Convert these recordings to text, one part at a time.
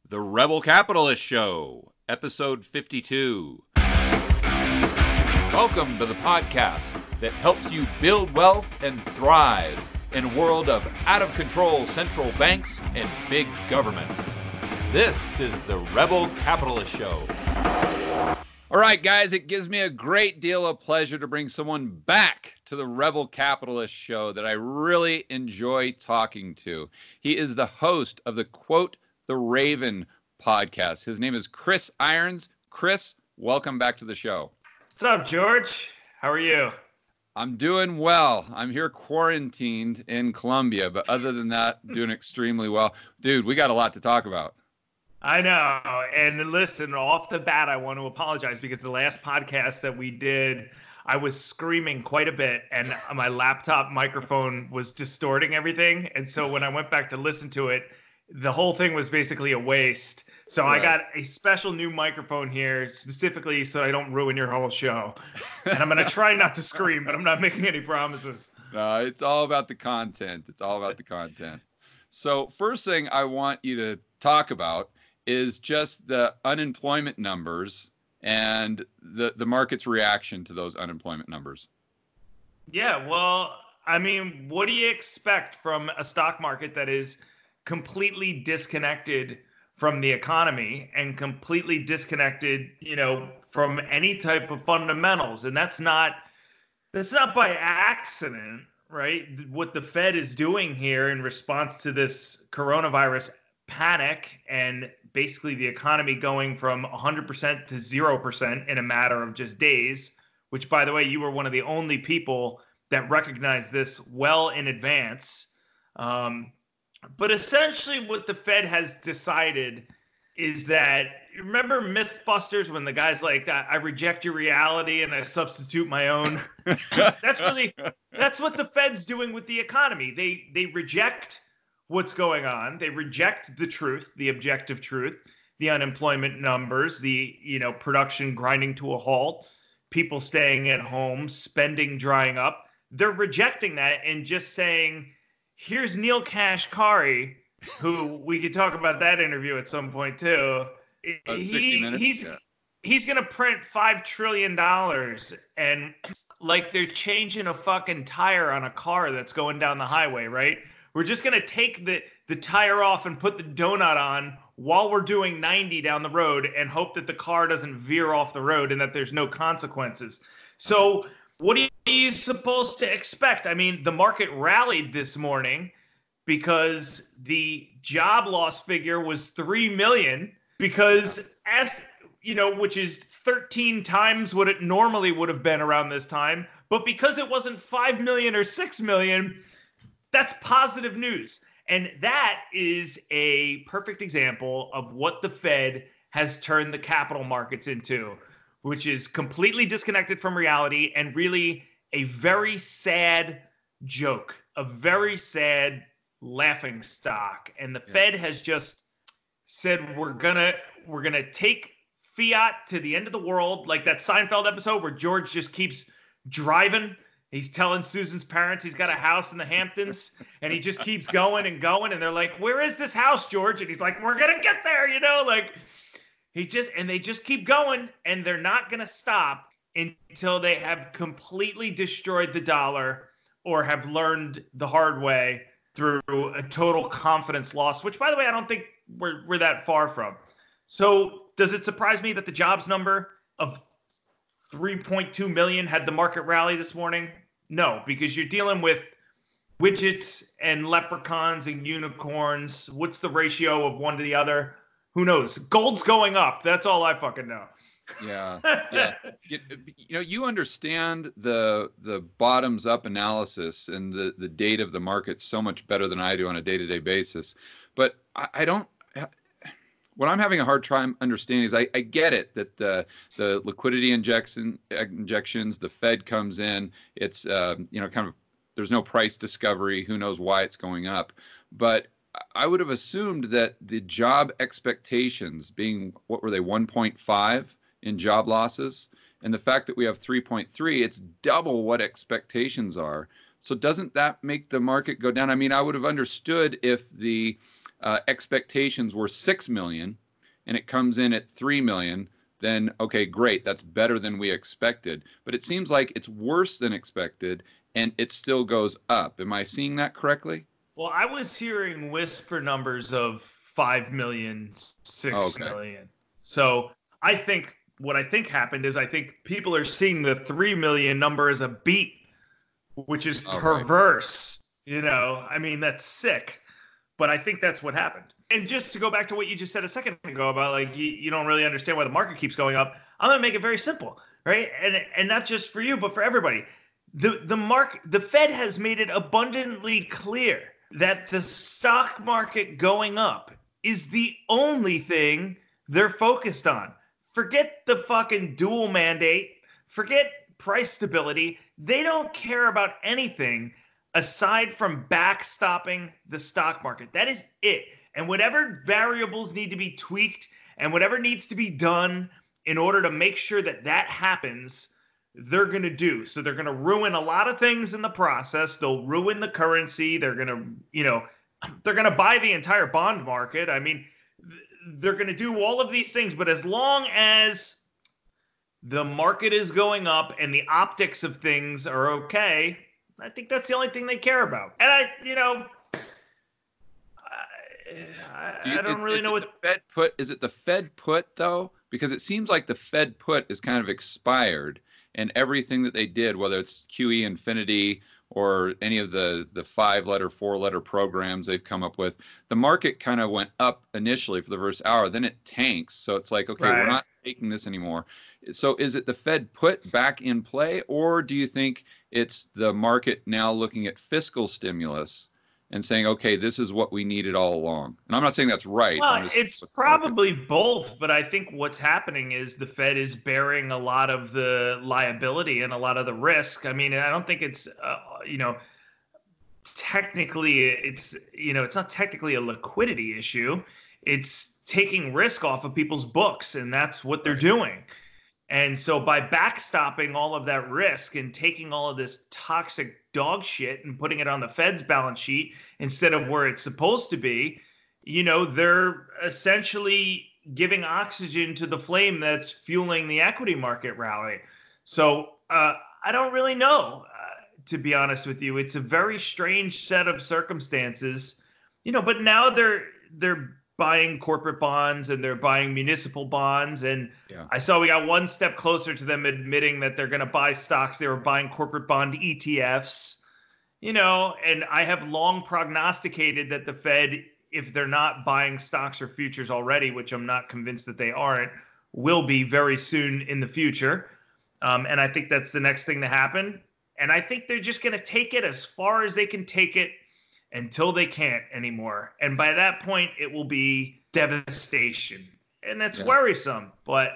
The Rebel Capitalist Show, episode 52. Welcome to the podcast that helps you build wealth and thrive in a world of out-of-control central banks and big governments. This is the Rebel Capitalist Show. All right, guys, it gives me a great deal of pleasure to bring someone back to the Rebel Capitalist Show that I really enjoy talking to. He is the host of the Quote the Raven podcast. His name is Chris Irons. Chris, welcome back to the show. What's up, George? How are you? I'm doing well. I'm here quarantined in Colombia, but other than that, doing extremely well. Dude, we got a lot to talk about. I know. And listen, off the bat, I want to apologize because the last podcast that we did, I was screaming quite a bit and my laptop microphone was distorting everything. And so when I went back to listen to it, the whole thing was basically a waste. So right. I got a special new microphone here specifically so I don't ruin your whole show. And I'm going to try not to scream, but I'm not making any promises. No, it's all about the content. It's all about the content. So first thing I want you to talk about is just the unemployment numbers and the market's reaction to those unemployment numbers. Yeah, well, I mean, what do you expect from a stock market that is completely disconnected from the economy and completely disconnected, from any type of fundamentals? And that's not by accident, right? What the Fed is doing here in response to this coronavirus panic and basically the economy going from 100% to 0% in a matter of just days, which, by the way, you were one of the only people that recognized this well in advance. But essentially what the Fed has decided is that, remember Mythbusters when the guy's like, I reject your reality and I substitute my own? That's what the Fed's doing with the economy. They reject what's going on. They reject the truth, the objective truth, the unemployment numbers, the production grinding to a halt, people staying at home, spending drying up. They're rejecting that and just saying, here's Neil Kashkari, who we could talk about that interview at some point too. He's going to print $5 trillion and like they're changing a fucking tire on a car that's going down the highway, right? We're just going to take the tire off and put the donut on while we're doing 90 down the road and hope that the car doesn't veer off the road and that there's no consequences. So what are you supposed to expect? I mean, the market rallied this morning because the job loss figure was 3 million because which is 13 times what it normally would have been around this time. But because it wasn't 5 million or 6 million, that's positive news. And that is a perfect example of what the Fed has turned the capital markets into, which is completely disconnected from reality and really a very sad joke, a very sad laughing stock. And the Fed has just said, we're gonna take fiat to the end of the world, like that Seinfeld episode where George just keeps driving. He's telling Susan's parents he's got a house in the Hamptons, and he just keeps going and going. And they're like, where is this house, George? And he's like, we're going to get there, they just keep going, and they're not going to stop until they have completely destroyed the dollar or have learned the hard way through a total confidence loss, which, by the way, I don't think we're that far from. So does it surprise me that the jobs number of 3.2 million had the market rally this morning? No, because you're dealing with widgets and leprechauns and unicorns. What's the ratio of one to the other? Who knows? Gold's going up. That's all I fucking know. Yeah. You understand the bottoms up analysis and the data of the market so much better than I do on a day-to-day basis. But I don't. What I'm having a hard time understanding is I get it that the liquidity injections, the Fed comes in, it's kind of there's no price discovery, who knows why it's going up, but I would have assumed that the job expectations being, what were they, 1.5 in job losses, and the fact that we have 3.3, it's double what expectations are. So doesn't that make the market go down? I mean, I would have understood if the expectations were 6 million and it comes in at 3 million, then okay, great, that's better than we expected. But it seems like it's worse than expected and it still goes up. Am I seeing that correctly? Well, I was hearing whisper numbers of 5 million, 6 Okay. million. So what I think happened is I think people are seeing the 3 million number as a beat, which is All right. perverse. I mean, that's sick. But I think that's what happened. And just to go back to what you just said a second ago about like you don't really understand why the market keeps going up, I'm gonna make it very simple, right? And not just for you, but for everybody. The Fed has made it abundantly clear that the stock market going up is the only thing they're focused on. Forget the fucking dual mandate, forget price stability. They don't care about anything aside from backstopping the stock market. That is it. And whatever variables need to be tweaked and whatever needs to be done in order to make sure that that happens, they're going to do. So they're going to ruin a lot of things in the process. They'll ruin the currency. They're going to buy the entire bond market. I mean, they're going to do all of these things, but as long as the market is going up and the optics of things are okay, I think that's the only thing they care about. And I don't really know what the Fed put. Is it the Fed put though? Because it seems like the Fed put is kind of expired, and everything that they did, whether it's QE Infinity or any of the 5-letter, 4-letter programs they've come up with, the market kind of went up initially for the first hour, then it tanks. So it's like, okay, we're not taking this anymore. So is it the Fed put back in play, or do you think it's the market now looking at fiscal stimulus and saying, okay, this is what we needed all along? And I'm not saying that's right. Well, it's probably both, but I think what's happening is the Fed is bearing a lot of the liability and a lot of the risk. I mean, I don't think it's, technically, it's not technically a liquidity issue. It's taking risk off of people's books, and that's what they're doing. And so by backstopping all of that risk and taking all of this toxic dog shit and putting it on the Fed's balance sheet instead of where it's supposed to be, they're essentially giving oxygen to the flame that's fueling the equity market rally. So I don't really know, to be honest with you. It's a very strange set of circumstances, but now they're buying corporate bonds and they're buying municipal bonds. And I saw we got one step closer to them admitting that they're going to buy stocks. They were buying corporate bond ETFs, and I have long prognosticated that the Fed, if they're not buying stocks or futures already, which I'm not convinced that they aren't, will be very soon in the future. And I think that's the next thing to happen. And I think they're just going to take it as far as they can take it until they can't anymore. And by that point, it will be devastation. And that's worrisome. But,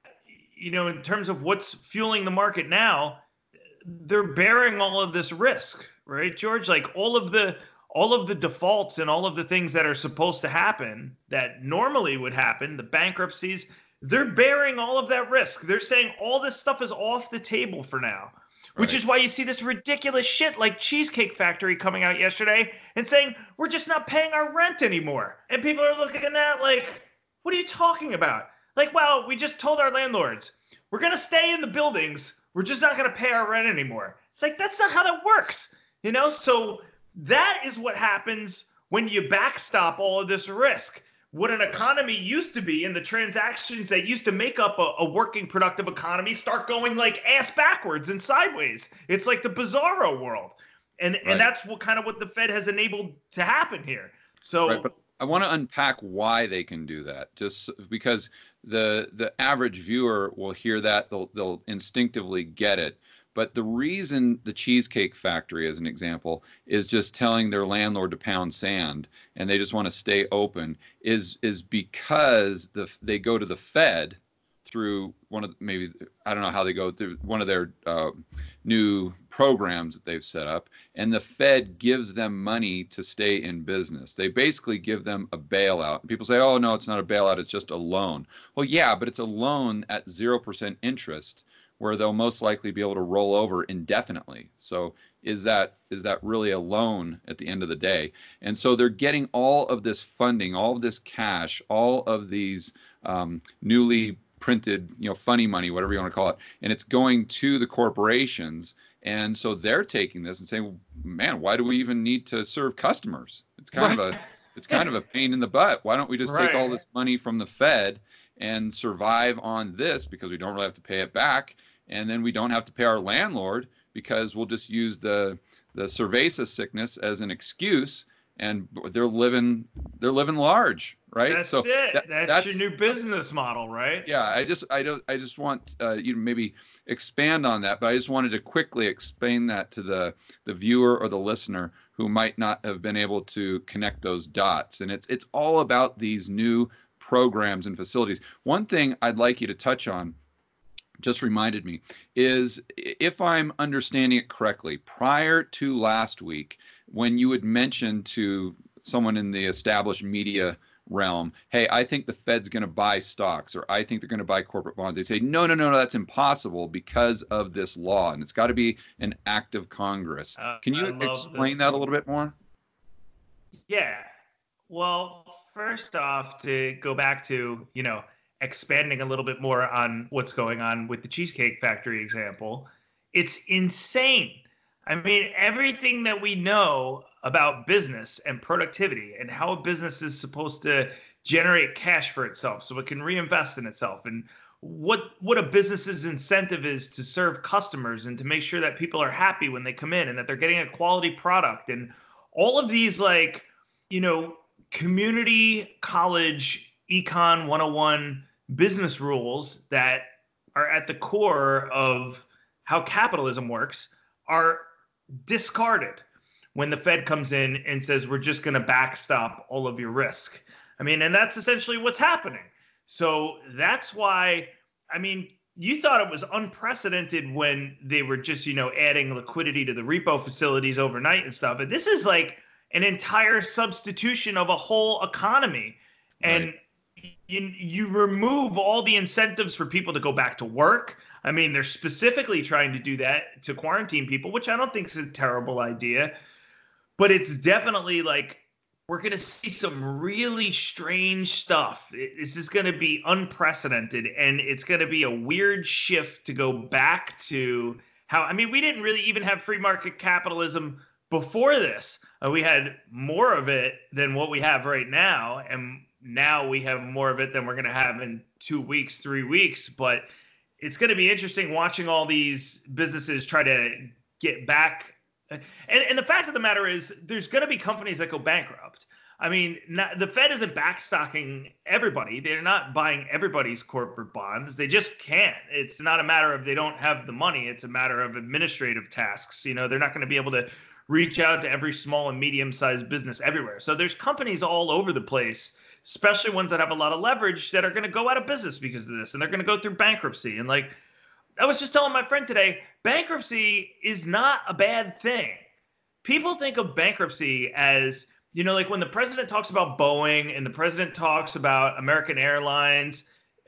in terms of what's fueling the market now, they're bearing all of this risk, right, George? Like all of the defaults and all of the things that are supposed to happen that normally would happen, the bankruptcies, they're bearing all of that risk. They're saying all this stuff is off the table for now. Which is why you see this ridiculous shit like Cheesecake Factory coming out yesterday and saying, we're just not paying our rent anymore. And people are looking at that like, what are you talking about? Like, well, we just told our landlords, we're going to stay in the buildings. We're just not going to pay our rent anymore. It's like, that's not how that works. So that is what happens when you backstop all of this risk. What an economy used to be and the transactions that used to make up a working, productive economy start going like ass backwards and sideways. It's like the bizarro world. And that's what the Fed has enabled to happen here. So but I want to unpack why they can do that, just because the average viewer will hear that, they'll instinctively get it. But the reason the Cheesecake Factory, as an example, is just telling their landlord to pound sand and they just want to stay open is because they go to the Fed through I don't know how they go through one of their new programs that they've set up, and the Fed gives them money to stay in business. They basically give them a bailout. And people say, oh, no, it's not a bailout, it's just a loan. Well, yeah, but it's a loan at 0% interest, where they'll most likely be able to roll over indefinitely. So is that really a loan at the end of the day? And so they're getting all of this funding, all of this cash, all of these newly printed, funny money, whatever you want to call it, and it's going to the corporations. And so they're taking this and saying, man, why do we even need to serve customers? It's kind of a pain in the butt. Why don't we just take all this money from the Fed and survive on this, because we don't really have to pay it back, and then we don't have to pay our landlord because we'll just use the cerveza sickness as an excuse, and they're living large, right? That's it. That's your new business model, right? Yeah, I just want you to maybe expand on that, but I just wanted to quickly explain that to the viewer or the listener who might not have been able to connect those dots. And it's all about these new programs and facilities. One thing I'd like you to touch on, just reminded me, is, if I'm understanding it correctly, prior to last week, when you had mentioned to someone in the established media realm, hey, I think the Fed's going to buy stocks, or I think they're going to buy corporate bonds, they say, no, that's impossible because of this law, and it's got to be an act of Congress. Can you explain that a little bit more? Yeah. Well, first off, to go back to, expanding a little bit more on what's going on with the Cheesecake Factory example, it's insane. I mean, everything that we know about business and productivity and how a business is supposed to generate cash for itself so it can reinvest in itself, and what a business's incentive is to serve customers and to make sure that people are happy when they come in and that they're getting a quality product, and all of these, community college econ 101 business rules that are at the core of how capitalism works are discarded when the Fed comes in and says, we're just going to backstop all of your risk. I mean, and that's essentially what's happening. So that's why, you thought it was unprecedented when they were just, adding liquidity to the repo facilities overnight and stuff. But this is like an entire substitution of a whole economy. And you remove all the incentives for people to go back to work. I mean, they're specifically trying to do that to quarantine people, which I don't think is a terrible idea. But it's definitely like, we're going to see some really strange stuff. This is going to be unprecedented, and it's going to be a weird shift to go back to how, we didn't really even have free market capitalism before this. We had more of it than what we have right now, and now we have more of it than we're going to have in 2 weeks, 3 weeks. But it's going to be interesting watching all these businesses try to get back. And the fact of the matter is, there's going to be companies that go bankrupt. The Fed isn't backstocking everybody. They're not buying everybody's corporate bonds. They just can't. It's not a matter of they don't have the money. It's a matter of administrative tasks. They're not going to be able to reach out to every small and medium-sized business everywhere. So there's companies all over the place, especially ones that have a lot of leverage, that are going to go out of business because of this, and they're going to go through bankruptcy. And I was just telling my friend today, bankruptcy is not a bad thing. People think of bankruptcy as, when the president talks about Boeing and the president talks about American Airlines,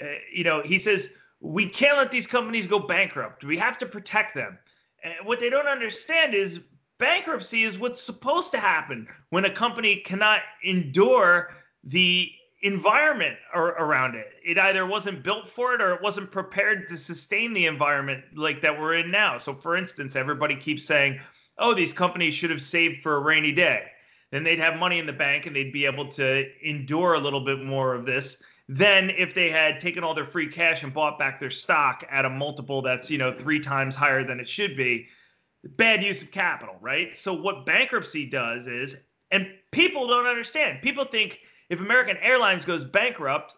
he says, we can't let these companies go bankrupt. We have to protect them. And what they don't understand is bankruptcy is what's supposed to happen when a company cannot endure the environment around it. It either wasn't built for it or it wasn't prepared to sustain the environment like that we're in now. So for instance, everybody keeps saying, oh, these companies should have saved for a rainy day. Then they'd have money in the bank and they'd be able to endure a little bit more of this than if they had taken all their free cash and bought back their stock at a multiple that's, 3 times higher than it should be. Bad use of capital, right? So what bankruptcy does is, and people don't understand, people think if American Airlines goes bankrupt,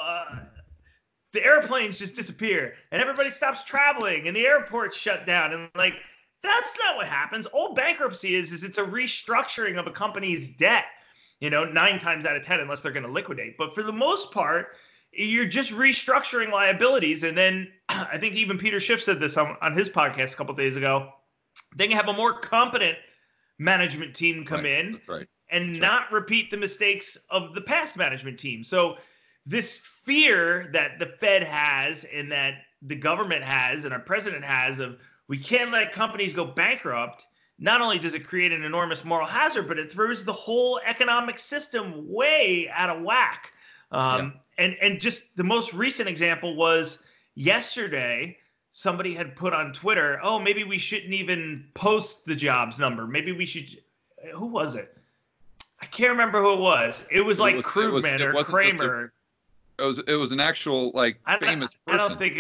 the airplanes just disappear and everybody stops traveling and the airport's shut down. And that's not what happens. All bankruptcy is it's a restructuring of a company's debt, 9 times out of 10, unless they're going to liquidate. But for the most part, you're just restructuring liabilities. And then I think even Peter Schiff said this on his podcast a couple of days ago. They can have a more competent management team come in and not repeat the mistakes of the past management team. So this fear that the Fed has and that the government has and our president has of, we can't let companies go bankrupt, not only does it create an enormous moral hazard, but it throws the whole economic system way out of whack. And just the most recent example was yesterday. Somebody had put on Twitter, "Oh, maybe we shouldn't even post the jobs number. Maybe we should." Who was it? I can't remember who it was. It was like Krugman or Kramer. It was an actual famous person. I don't think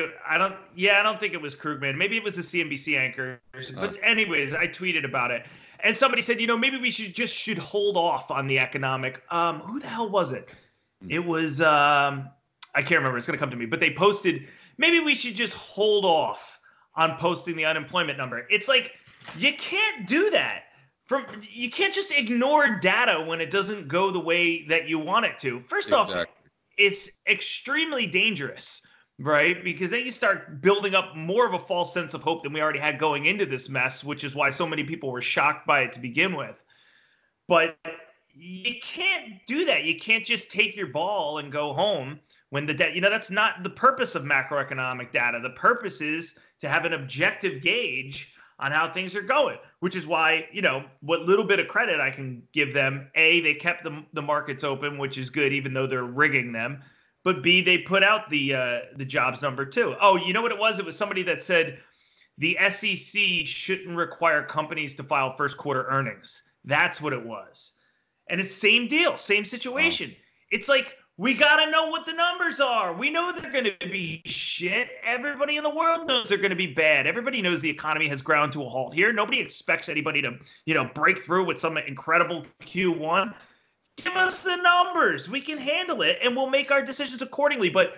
it was Krugman. Maybe it was the CNBC anchor. But anyways, I tweeted about it. And somebody said, maybe we should hold off on the economic. Who the hell was it? It was I can't remember. It's going to come to me. But they posted, maybe we should just hold off on posting the unemployment number. It's like, you can't do that. You can't just ignore data when it doesn't go the way that you want it to. First off, it's extremely dangerous, right? Because then you start building up more of a false sense of hope than we already had going into this mess, which is why so many people were shocked by it to begin with. But you can't do that. You can't just take your ball and go home when that's not the purpose of macroeconomic data. The purpose is to have an objective gauge on how things are going, which is why, what little bit of credit I can give them, A, they kept the markets open, which is good, even though they're rigging them. But B, they put out the jobs number too. Oh, you know what it was? It was somebody that said the SEC shouldn't require companies to file first quarter earnings. That's what it was. And it's same deal, same situation. Wow. It's like, we got to know what the numbers are. We know they're going to be shit. Everybody in the world knows they're going to be bad. Everybody knows the economy has ground to a halt here. Nobody expects anybody to, break through with some incredible Q1. Give us the numbers. We can handle it, and we'll make our decisions accordingly. But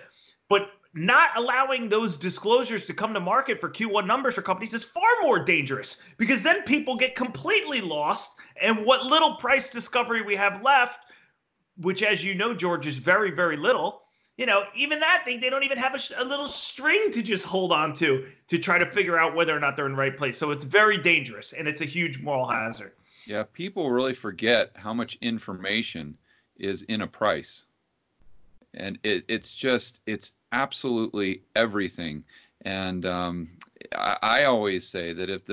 not allowing those disclosures to come to market for Q1 numbers for companies is far more dangerous, because then people get completely lost, and what little price discovery we have left, which, as you know, George, is very, very little. Even that, they don't even have a little string to just hold on to try to figure out whether or not they're in the right place. So it's very dangerous, and it's a huge moral hazard. Yeah, people really forget how much information is in a price. And it's absolutely everything. And I always say that if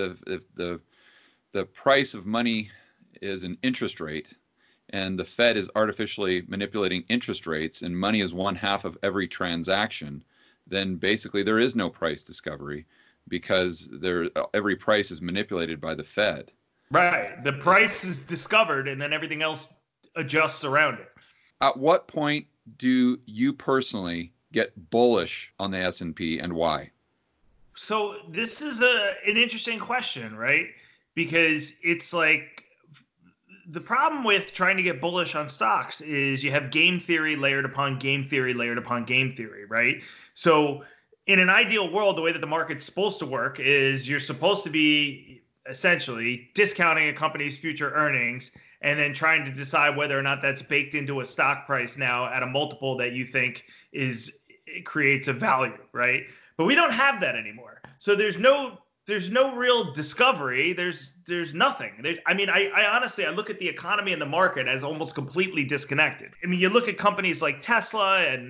the price of money is an interest rate, and the Fed is artificially manipulating interest rates, and money is 1/2 of every transaction, then basically there is no price discovery, because every price is manipulated by the Fed. Right. The price is discovered, and then everything else adjusts around it. At what point do you personally get bullish on the S&P, and why? So this is an interesting question, right? Because it's like, the problem with trying to get bullish on stocks is you have game theory layered upon game theory layered upon game theory, right? So in an ideal world, the way that the market's supposed to work is you're supposed to be essentially discounting a company's future earnings and then trying to decide whether or not that's baked into a stock price now at a multiple that you think it creates a value, right? But we don't have that anymore. So there's no real discovery. There's nothing. I honestly, I look at the economy and the market as almost completely disconnected. I mean, you look at companies like Tesla and,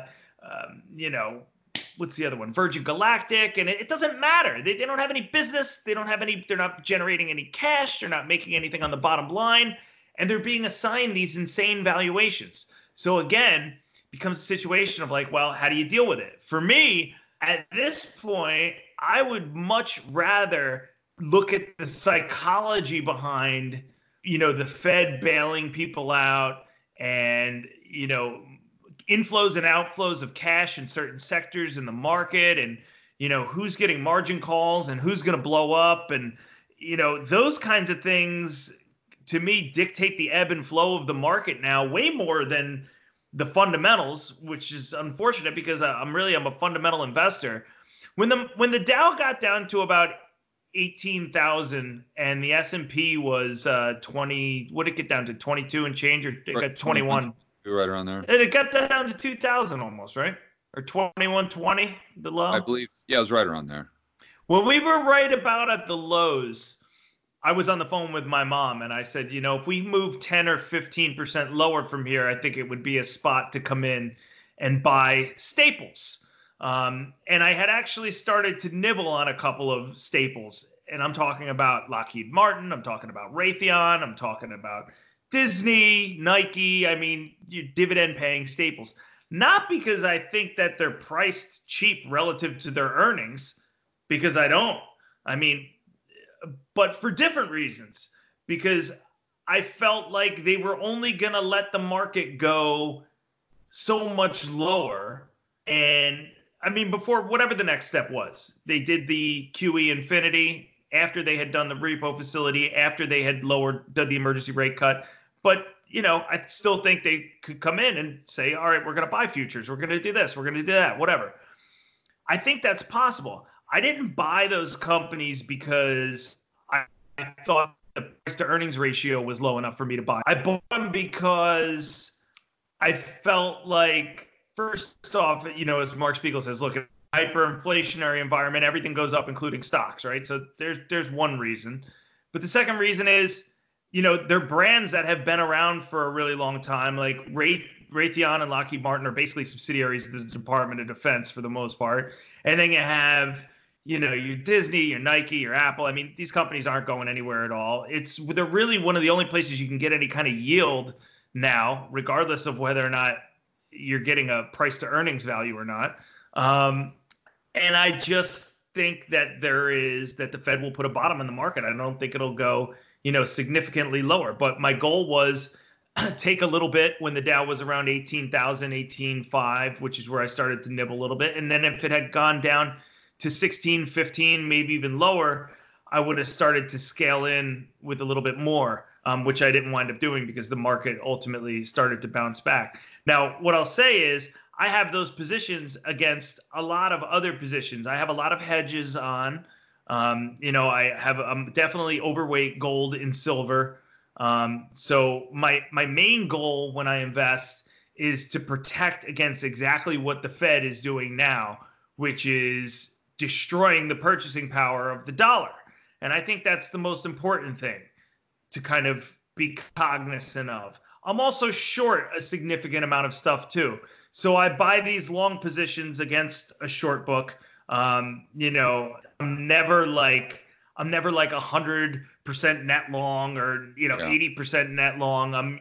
what's the other one? Virgin Galactic, and it doesn't matter. They don't have any business. They're not generating any cash. They're not making anything on the bottom line, and they're being assigned these insane valuations. So again, becomes a situation of like, well, how do you deal with it? For me, at this point, I would much rather look at the psychology behind, the Fed bailing people out and, inflows and outflows of cash in certain sectors in the market, and, who's getting margin calls and who's going to blow up. And, those kinds of things, to me, dictate the ebb and flow of the market now way more than the fundamentals, which is unfortunate because I'm a fundamental investor. When the Dow got down to about 18,000 and the S&P was 20, what did it get down to, 22 and change, or it got 21? Right around there. And it got down to 2,000 almost, right? Or 2120, the low? I believe, yeah, it was right around there. When we were right about at the lows, I was on the phone with my mom and I said, if we move 10 or 15% lower from here, I think it would be a spot to come in and buy staples. And I had actually started to nibble on a couple of staples. and I'm talking about Lockheed Martin, I'm talking about Raytheon, I'm talking about Disney, Nike, I mean, dividend paying staples. Not because I think that they're priced cheap relative to their earnings, because I don't. I mean, but for different reasons. Because I felt like they were only going to let the market go so much lower. And I mean, before whatever the next step was, they did the QE Infinity after they had done the repo facility, after they had done the emergency rate cut. But, I still think they could come in and say, all right, we're going to buy futures. We're going to do this. We're going to do that, whatever. I think that's possible. I didn't buy those companies because I thought the price to earnings ratio was low enough for me to buy. I bought them because I felt like, first off, as Mark Spiegel says, look, hyperinflationary environment, everything goes up, including stocks, right? So there's one reason. But the second reason is, they're brands that have been around for a really long time. Like Raytheon and Lockheed Martin are basically subsidiaries of the Department of Defense for the most part. And then you have, your Disney, your Nike, your Apple. I mean, these companies aren't going anywhere at all. They're really one of the only places you can get any kind of yield now, regardless of whether or not you're getting a price to earnings value or not. And I just think that the Fed will put a bottom in the market. I don't think it'll go, significantly lower. But my goal was take a little bit when the Dow was around 18,000, 18.5, which is where I started to nibble a little bit. And then if it had gone down to 16, 15, maybe even lower, I would have started to scale in with a little bit more, which I didn't wind up doing because the market ultimately started to bounce back. Now, what I'll say is I have those positions against a lot of other positions. I have a lot of hedges on. I'm definitely overweight gold and silver. So my main goal when I invest is to protect against exactly what the Fed is doing now, which is destroying the purchasing power of the dollar. And I think that's the most important thing to kind of be cognizant of. I'm also short a significant amount of stuff too. So I buy these long positions against a short book. I'm never like 100% net long or 80% net long.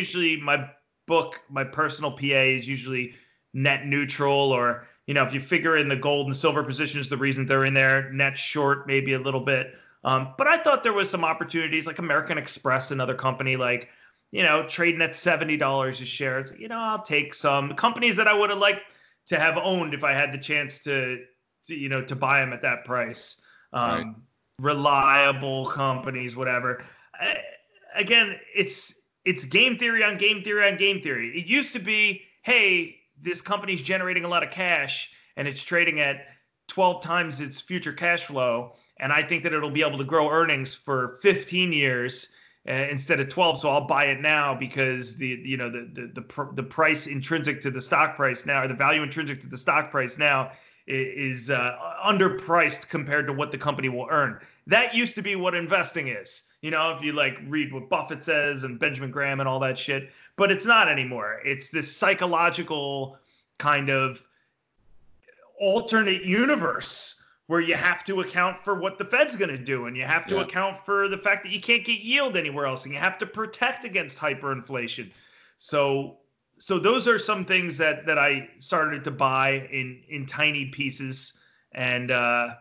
My personal PA is usually net neutral, or if you figure in the gold and silver positions, the reason they're in there, net short maybe a little bit. But I thought there was some opportunities like American Express, another company, like trading at $70 a share. It's, I'll take some companies that I would have liked to have owned if I had the chance to buy them at that price. Right. Reliable companies, whatever. Again, it's game theory on game theory on game theory. It used to be, hey, this company's generating a lot of cash and it's trading at 12 times its future cash flow, and I think that it'll be able to grow earnings for 15 years instead of 12. So I'll buy it now because the price intrinsic to the stock price now, or the value intrinsic to the stock price now, is underpriced compared to what the company will earn. That used to be what investing is. If you read what Buffett says and Benjamin Graham and all that shit, but it's not anymore. It's this psychological kind of alternate universe where you have to account for what the Fed's going to do, and you have to account for the fact that you can't get yield anywhere else, and you have to protect against hyperinflation. So those are some things that I started to buy in tiny pieces. And,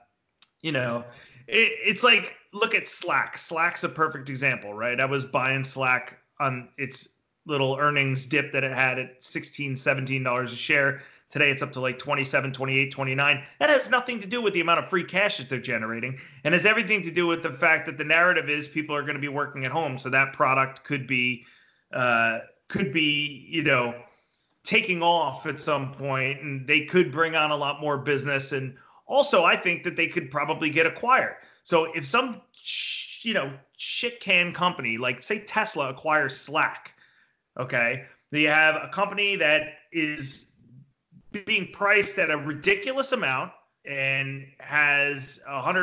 it's like, look at Slack. Slack's a perfect example, right? I was buying Slack on its little earnings dip that it had at $16, $17 a share. Today it's up to like 27, 28, 29. That has nothing to do with the amount of free cash that they're generating, and has everything to do with the fact that the narrative is people are going to be working at home. So that product could be taking off at some point, and they could bring on a lot more business. And also, I think that they could probably get acquired. So if some, shit can company, like say Tesla acquires Slack, okay, you have a company that is being priced at a ridiculous amount and has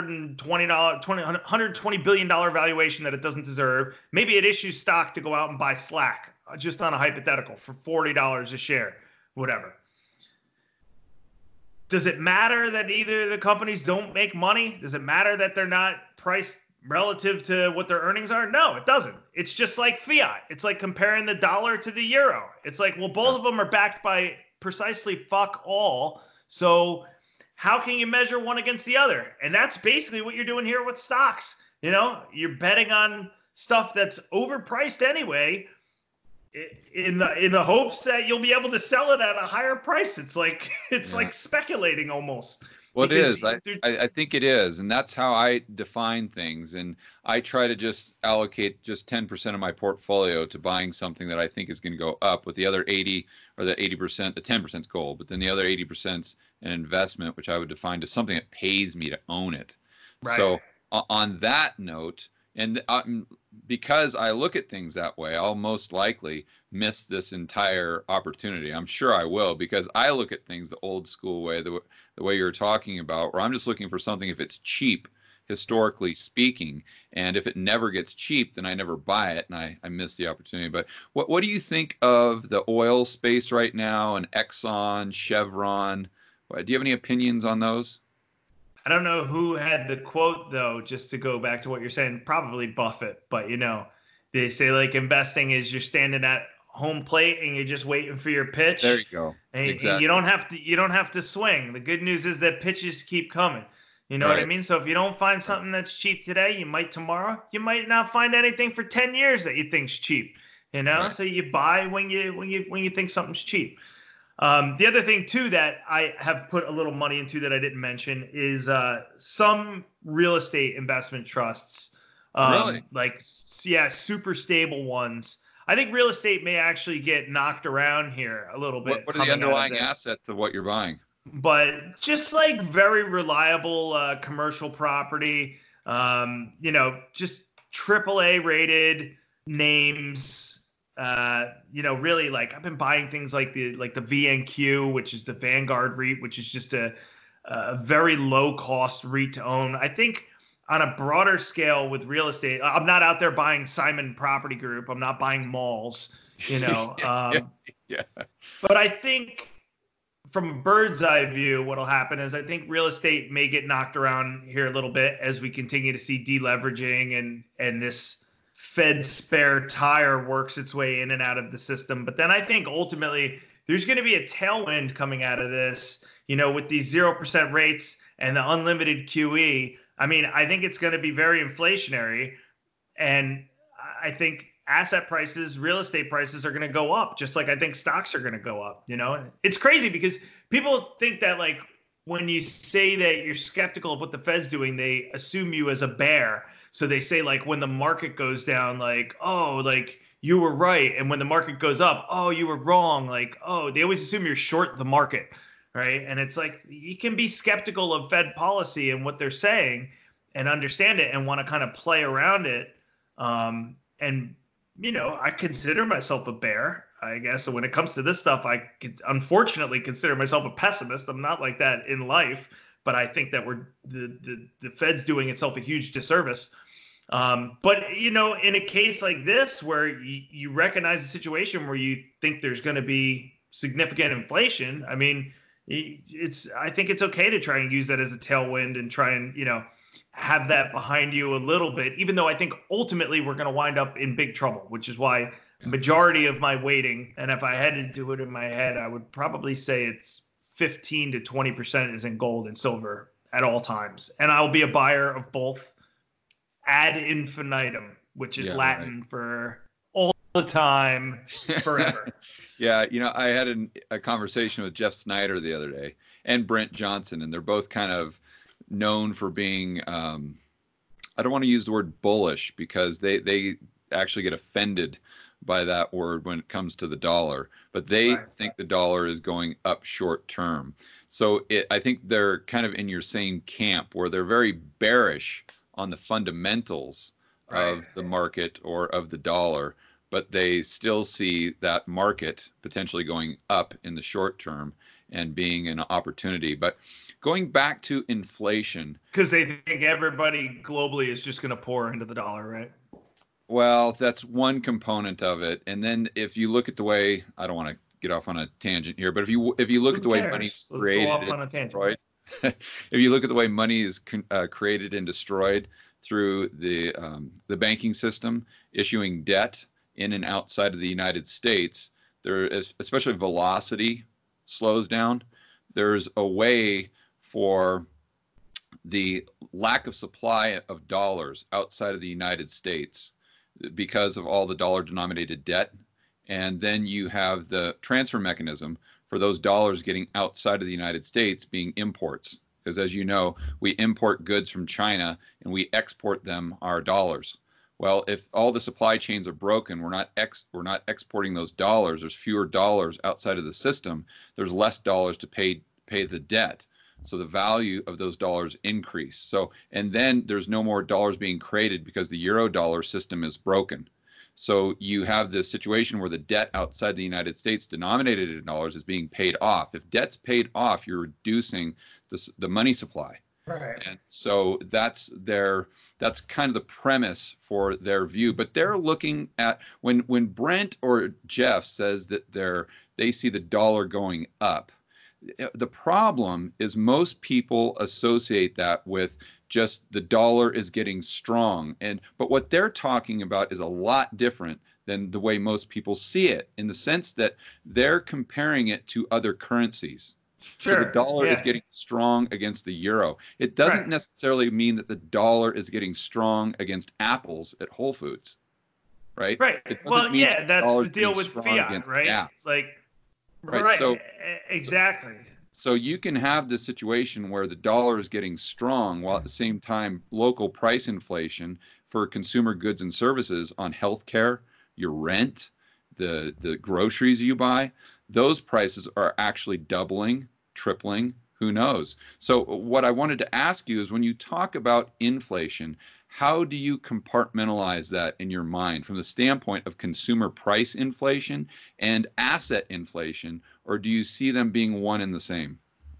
$120 billion valuation that it doesn't deserve. Maybe it issues stock to go out and buy Slack, just on a hypothetical, for $40 a share, whatever. Does it matter that either of the companies don't make money? Does it matter that they're not priced relative to what their earnings are? No, it doesn't. It's just like fiat. It's like comparing the dollar to the euro. It's like, well, both of them are backed by precisely fuck all. So how can you measure one against the other? And that's basically what you're doing here with stocks. You're betting on stuff that's overpriced anyway, in the hopes that you'll be able to sell it at a higher price. It's like like speculating almost. Well, it is. I think it is. And that's how I define things. And I try to just allocate just 10% of my portfolio to buying something that I think is going to go up, with the other 80, or the 80%, the 10% is goal, but then the other 80% an investment, which I would define as something that pays me to own it. Right. So on that note, and because I look at things that way, I'll most likely miss this entire opportunity. I'm sure I will, because I look at things the old school way, the way you're talking about, where I'm just looking for something if it's cheap, historically speaking. And if it never gets cheap, then I never buy it, and I miss the opportunity. But what do you think of the oil space right now, and Exxon, Chevron? Do you have any opinions on those? I don't know who had the quote, though, just to go back to what you're saying, probably Buffett. But, they say like investing is you're standing at home plate and you're just waiting for your pitch. There you go. Exactly. And you don't have to swing. The good news is that pitches keep coming. You know what I mean? So if you don't find something that's cheap today, you might tomorrow. You might not find anything for 10 years that you think's cheap. Right. So you buy when you think something's cheap. The other thing, too, that I have put a little money into that I didn't mention is some real estate investment trusts. Really? Super stable ones. I think real estate may actually get knocked around here a little bit. What are the underlying assets of what you're buying? But just like very reliable commercial property, just AAA rated names. Really, like, I've been buying things like the VNQ, which is the Vanguard REIT, which is just a very low cost REIT to own. I think on a broader scale with real estate, I'm not out there buying Simon Property Group. I'm not buying malls, Yeah. But I think from a bird's eye view, what'll happen is I think real estate may get knocked around here a little bit as we continue to see deleveraging and this Fed spare tire works its way in and out of the system. But then I think ultimately there's going to be a tailwind coming out of this, with these 0% rates and the unlimited QE. I mean, I think it's going to be very inflationary. And I think asset prices, real estate prices are going to go up, just like I think stocks are going to go up. It's crazy because people think that, like, when you say that you're skeptical of what the Fed's doing, they assume you as a bear. So they say, like, when the market goes down, like, oh, like, you were right. And when the market goes up, oh, you were wrong. Like, oh, they always assume you're short the market, right? And it's like, you can be skeptical of Fed policy and what they're saying and understand it and want to kind of play around it. I consider myself a bear, I guess. So when it comes to this stuff, I unfortunately consider myself a pessimist. I'm not like that in life, but I think that the Fed's doing itself a huge disservice. But in a case like this, where you recognize a situation where you think there's going to be significant inflation, I mean, I think it's okay to try and use that as a tailwind and try and, have that behind you a little bit, even though I think ultimately we're going to wind up in big trouble, which is why majority of my weighting, and if I had to do it in my head, I would probably say it's 15 to 20% is in gold and silver at all times. And I'll be a buyer of both ad infinitum, which is Latin for all the time, forever. Yeah. I had a conversation with Jeff Snyder the other day and Brent Johnson, and they're both kind of known for being, I don't want to use the word bullish, because they actually get offended by that word when it comes to the dollar, but they think the dollar is going up short term. So I think they're kind of in your same camp, where they're very bearish on the fundamentals of the market or of the dollar, but they still see that market potentially going up in the short term and being an opportunity. But going back to inflation, because they think everybody globally is just going to pour into the dollar, right? Well, that's one component of it. And then if you look at the way, I don't want to get off on a tangent here, but if you look Who at the way cares? money's Let's go created off and on a tangent. destroyed, if you look at the way money is created and destroyed through the banking system, issuing debt in and outside of the United States, there is, especially velocity slows down. There's a way for the lack of supply of dollars outside of the United States because of all the dollar denominated debt. And then you have the transfer mechanism for those dollars getting outside of the United States being imports. Because as you know, we import goods from China and we export them our dollars. Well, if all the supply chains are broken, we're not exporting those dollars. There's fewer dollars outside of the system. There's less dollars to pay the debt. So the value of those dollars increase. So, and then there's no more dollars being created because the euro dollar system is broken. So you have this situation where the debt outside the United States denominated in dollars is being paid off. If debt's paid off, you're reducing the money supply. Right. And so that's kind of the premise for their view. But they're looking at when Brent or Jeff says that they see the dollar going up. The problem is most people associate that with just the dollar is getting strong. But what they're talking about is a lot different than the way most people see it, in the sense that they're comparing it to other currencies. Sure. So the dollar is getting strong against the euro. It doesn't necessarily mean that the dollar is getting strong against apples at Whole Foods, right? Right. Well, yeah, that's the deal with fiat, right? Gas. Like, right. So exactly. So you can have the situation where the dollar is getting strong while at the same time local price inflation for consumer goods and services on healthcare, your rent, the groceries you buy, those prices are actually doubling, tripling, who knows? So what I wanted to ask you is, when you talk about inflation, how do you compartmentalize that in your mind from the standpoint of consumer price inflation and asset inflation, or do you see them being one and the same?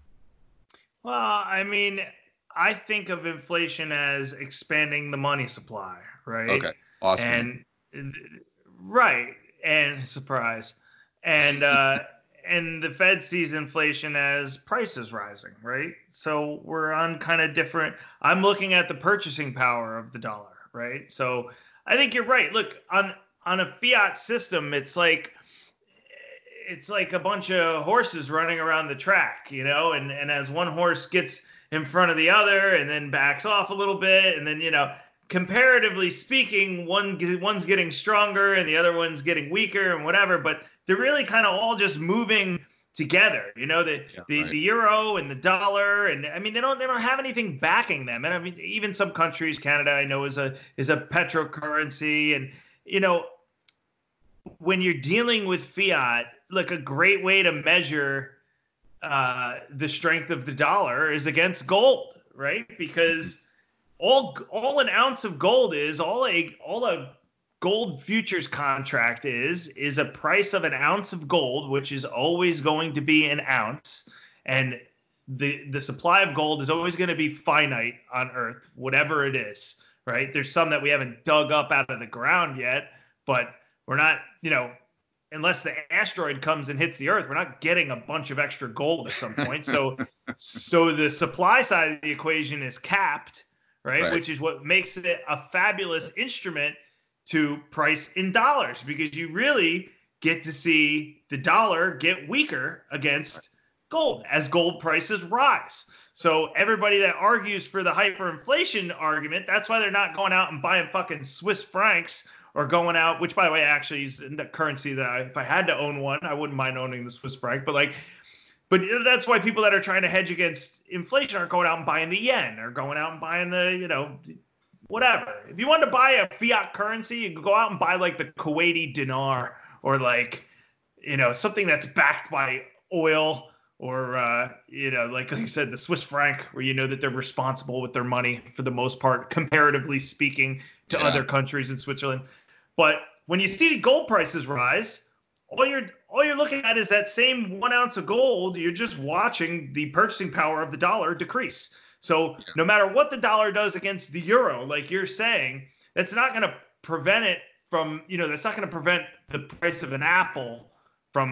Well, I mean, I think of inflation as expanding the money supply, right? Okay, Austin. Right, and surprise. And and the Fed sees inflation as prices rising, right? So we're on kind of different. I'm looking at the purchasing power of the dollar, right? So I think you're right. Look, on a fiat system, it's like a bunch of horses running around the track, and as one horse gets in front of the other and then backs off a little bit, and then comparatively speaking, one's getting stronger and the other one's getting weaker and whatever, but they're really kind of all just moving together. The euro and the dollar, and I mean they don't have anything backing them. And I mean, even some countries, Canada, I know is a petrocurrency, and when you're dealing with fiat, like a great way to measure the strength of the dollar is against gold, right? Because all an ounce of gold is, all a gold futures contract is a price of an ounce of gold, which is always going to be an ounce, and the supply of gold is always going to be finite on Earth, whatever it is, right? There's some that we haven't dug up out of the ground yet, but we're not, unless the asteroid comes and hits the Earth, we're not getting a bunch of extra gold at some point. So the supply side of the equation is capped, right? Which is what makes it a fabulous instrument to price in dollars, because you really get to see the dollar get weaker against gold as gold prices rise. So everybody that argues for the hyperinflation argument, that's why they're not going out and buying fucking Swiss francs, or going out, which by the way, actually is the currency that if I had to own one, I wouldn't mind owning the Swiss franc. But that's why people that are trying to hedge against inflation aren't going out and buying the yen, or going out and buying the, whatever. If you wanted to buy a fiat currency, you could go out and buy like the Kuwaiti dinar, or something that's backed by oil, or like you said, the Swiss franc, where that they're responsible with their money for the most part, comparatively speaking, to other countries in Switzerland. But when you see the gold prices rise, all you're looking at is that same 1 ounce of gold. You're just watching the purchasing power of the dollar decrease. So no matter what the dollar does against the euro, like you're saying, that's not going to prevent it from, that's not going to prevent the price of an apple from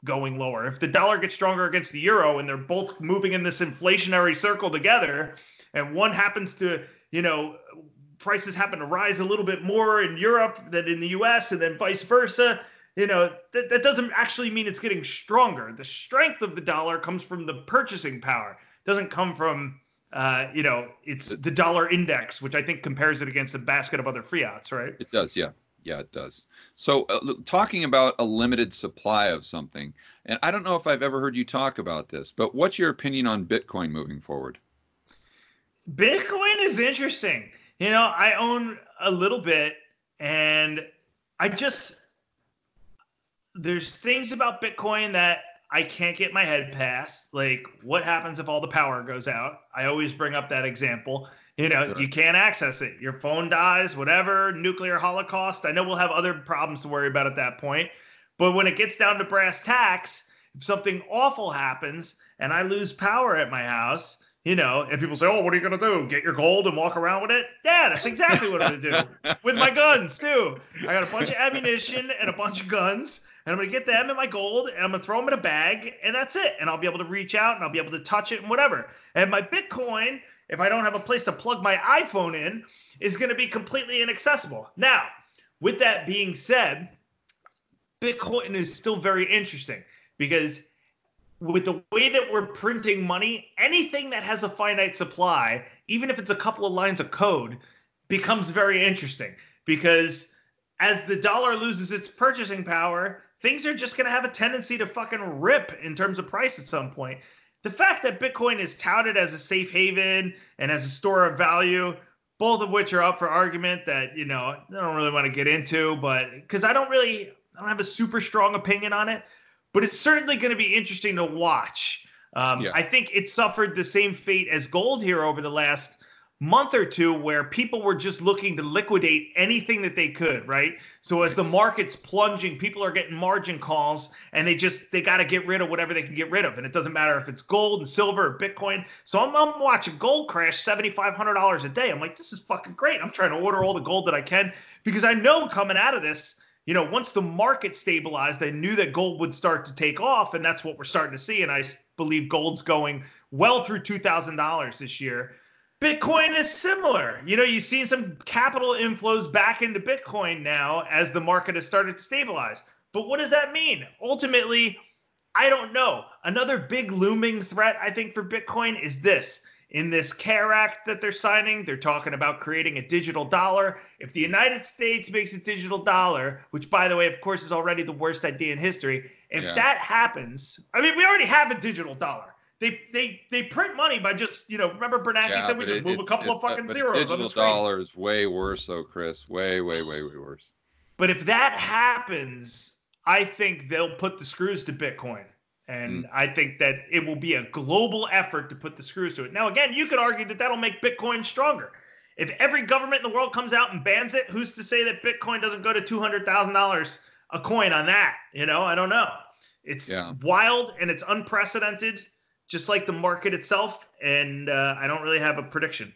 going lower. If the dollar gets stronger against the euro and they're both moving in this inflationary circle together, and one happens to, prices happen to rise a little bit more in Europe than in the US, and then vice versa, that doesn't actually mean it's getting stronger. The strength of the dollar comes from the purchasing power. It doesn't come from, it's the dollar index, which I think compares it against a basket of other fiats, right? It does, yeah. Yeah, it does. So talking about a limited supply of something, and I don't know if I've ever heard you talk about this, but what's your opinion on Bitcoin moving forward? Bitcoin is interesting. I own a little bit, and there's things about Bitcoin that I can't get my head past. Like, what happens if all the power goes out? I always bring up that example. Sure. You can't access it. Your phone dies, whatever, nuclear holocaust. I know we'll have other problems to worry about at that point. But when it gets down to brass tacks, if something awful happens and I lose power at my house, and people say, oh, what are you going to do? Get your gold and walk around with it? Yeah, that's exactly what I'm going to do. With my guns, too. I got a bunch of ammunition and a bunch of guns, and I'm going to get them and my gold, and I'm going to throw them in a bag, and that's it. And I'll be able to reach out, and I'll be able to touch it and whatever. And my Bitcoin, if I don't have a place to plug my iPhone in, is going to be completely inaccessible. Now, with that being said, Bitcoin is still very interesting because with the way that we're printing money, anything that has a finite supply, even if it's a couple of lines of code, becomes very interesting because as the dollar loses its purchasing power, things are just going to have a tendency to fucking rip in terms of price at some point. The fact that Bitcoin is touted as a safe haven and as a store of value, both of which are up for argument that, I don't really want to get into, but because I don't have a super strong opinion on it. But it's certainly going to be interesting to watch. I think it suffered the same fate as gold here over the last month or two, where people were just looking to liquidate anything that they could, right? So as the market's plunging, people are getting margin calls, and they got to get rid of whatever they can get rid of. And it doesn't matter if it's gold and silver or Bitcoin. So I'm watching gold crash $7,500 a day. I'm like, this is fucking great. I'm trying to order all the gold that I can because I know coming out of this, once the market stabilized, I knew that gold would start to take off, and that's what we're starting to see. And I believe gold's going well through $2,000 this year. Bitcoin is similar. You've seen some capital inflows back into Bitcoin now as the market has started to stabilize. But what does that mean? Ultimately, I don't know. Another big looming threat, I think, for Bitcoin is this. In this CARE Act that they're signing, they're talking about creating a digital dollar. If the United States makes a digital dollar, which, by the way, of course, is already the worst idea in history, if that happens, I mean, we already have a digital dollar. They print money by just, remember Bernanke said we just move a couple of fucking zeros on the screen. Digital dollar is way worse, though, Chris. Way, way, way, way worse. But if that happens, I think they'll put the screws to Bitcoin. And I think that it will be a global effort to put the screws to it. Now, again, you could argue that that'll make Bitcoin stronger. If every government in the world comes out and bans it, who's to say that Bitcoin doesn't go to $200,000 a coin on that? I don't know. It's wild and it's unprecedented, just like the market itself. And I don't really have a prediction.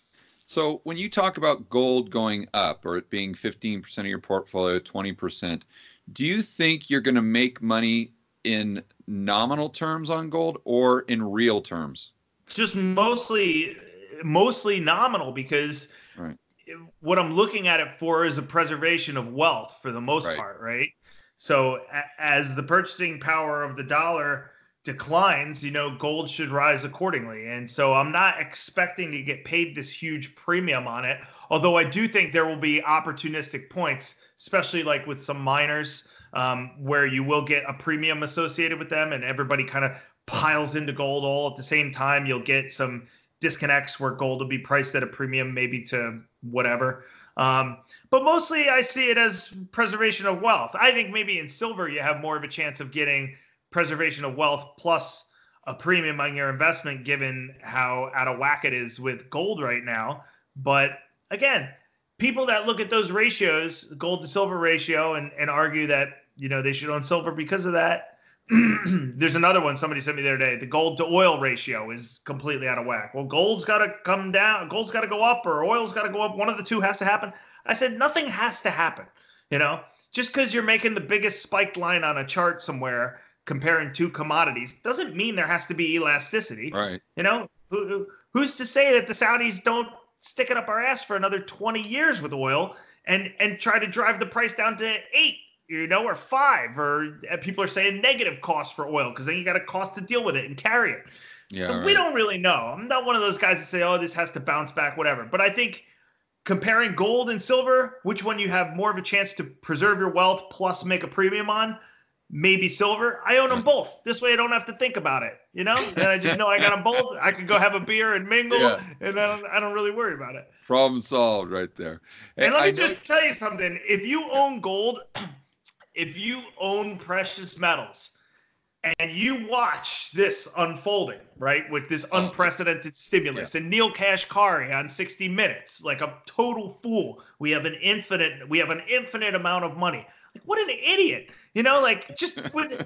So when you talk about gold going up or it being 15% of your portfolio, 20%, do you think you're going to make money in nominal terms on gold or in real terms? Just mostly nominal, because what I'm looking at it for is a preservation of wealth for the most part, right? So as the purchasing power of the dollar declines, gold should rise accordingly. And so I'm not expecting to get paid this huge premium on it, although I do think there will be opportunistic points, especially like with some miners, where you will get a premium associated with them and everybody kind of piles into gold all at the same time. You'll get some disconnects where gold will be priced at a premium, maybe to whatever. But mostly I see it as preservation of wealth. I think maybe in silver you have more of a chance of getting preservation of wealth plus a premium on your investment, given how out of whack it is with gold right now. But again, people that look at those ratios, gold to silver ratio, and argue that they should own silver because of that. There's another one somebody sent me the other day. The gold to oil ratio is completely out of whack. Well, gold's got to come down. Gold's got to go up, or oil's got to go up. One of the two has to happen. I said nothing has to happen. Just because you're making the biggest spiked line on a chart somewhere comparing two commodities doesn't mean there has to be elasticity. Right. You know, who's to say that the Saudis don't stick it up our ass for another 20 years with oil and try to drive the price down to 8, you know, or 5, or people are saying negative cost for oil because then you got a cost to deal with it and carry it. Yeah, so right. we don't really know. I'm not one of those guys that say, oh, this has to bounce back, whatever. But I think comparing gold and silver, which one you have more of a chance to preserve your wealth plus make a premium on, maybe silver. I own them both. This way I don't have to think about it, you know? And I just know I got them both. I could go have a beer and mingle, and I don't really worry about it. Problem solved right there. And let me just tell you something. If you own gold, if you own precious metals, and you watch this unfolding, right, with this unprecedented stimulus, and Neil Kashkari on 60 Minutes, like a total fool. We have an infinite amount of money. Like, what an idiot, you know? Like, just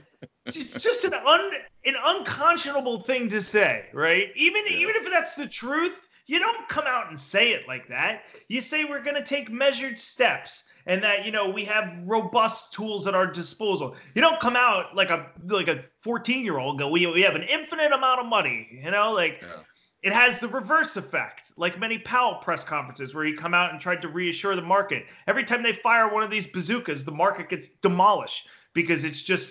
an unconscionable thing to say, right? Even if that's the truth, you don't come out and say it like that. You say we're going to take measured steps. And that, you know, we have robust tools at our disposal. You don't come out like a 14-year-old go, we have an infinite amount of money, you know, like it has the reverse effect, like many Powell press conferences where he come out and tried to reassure the market. Every time they fire one of these bazookas, the market gets demolished because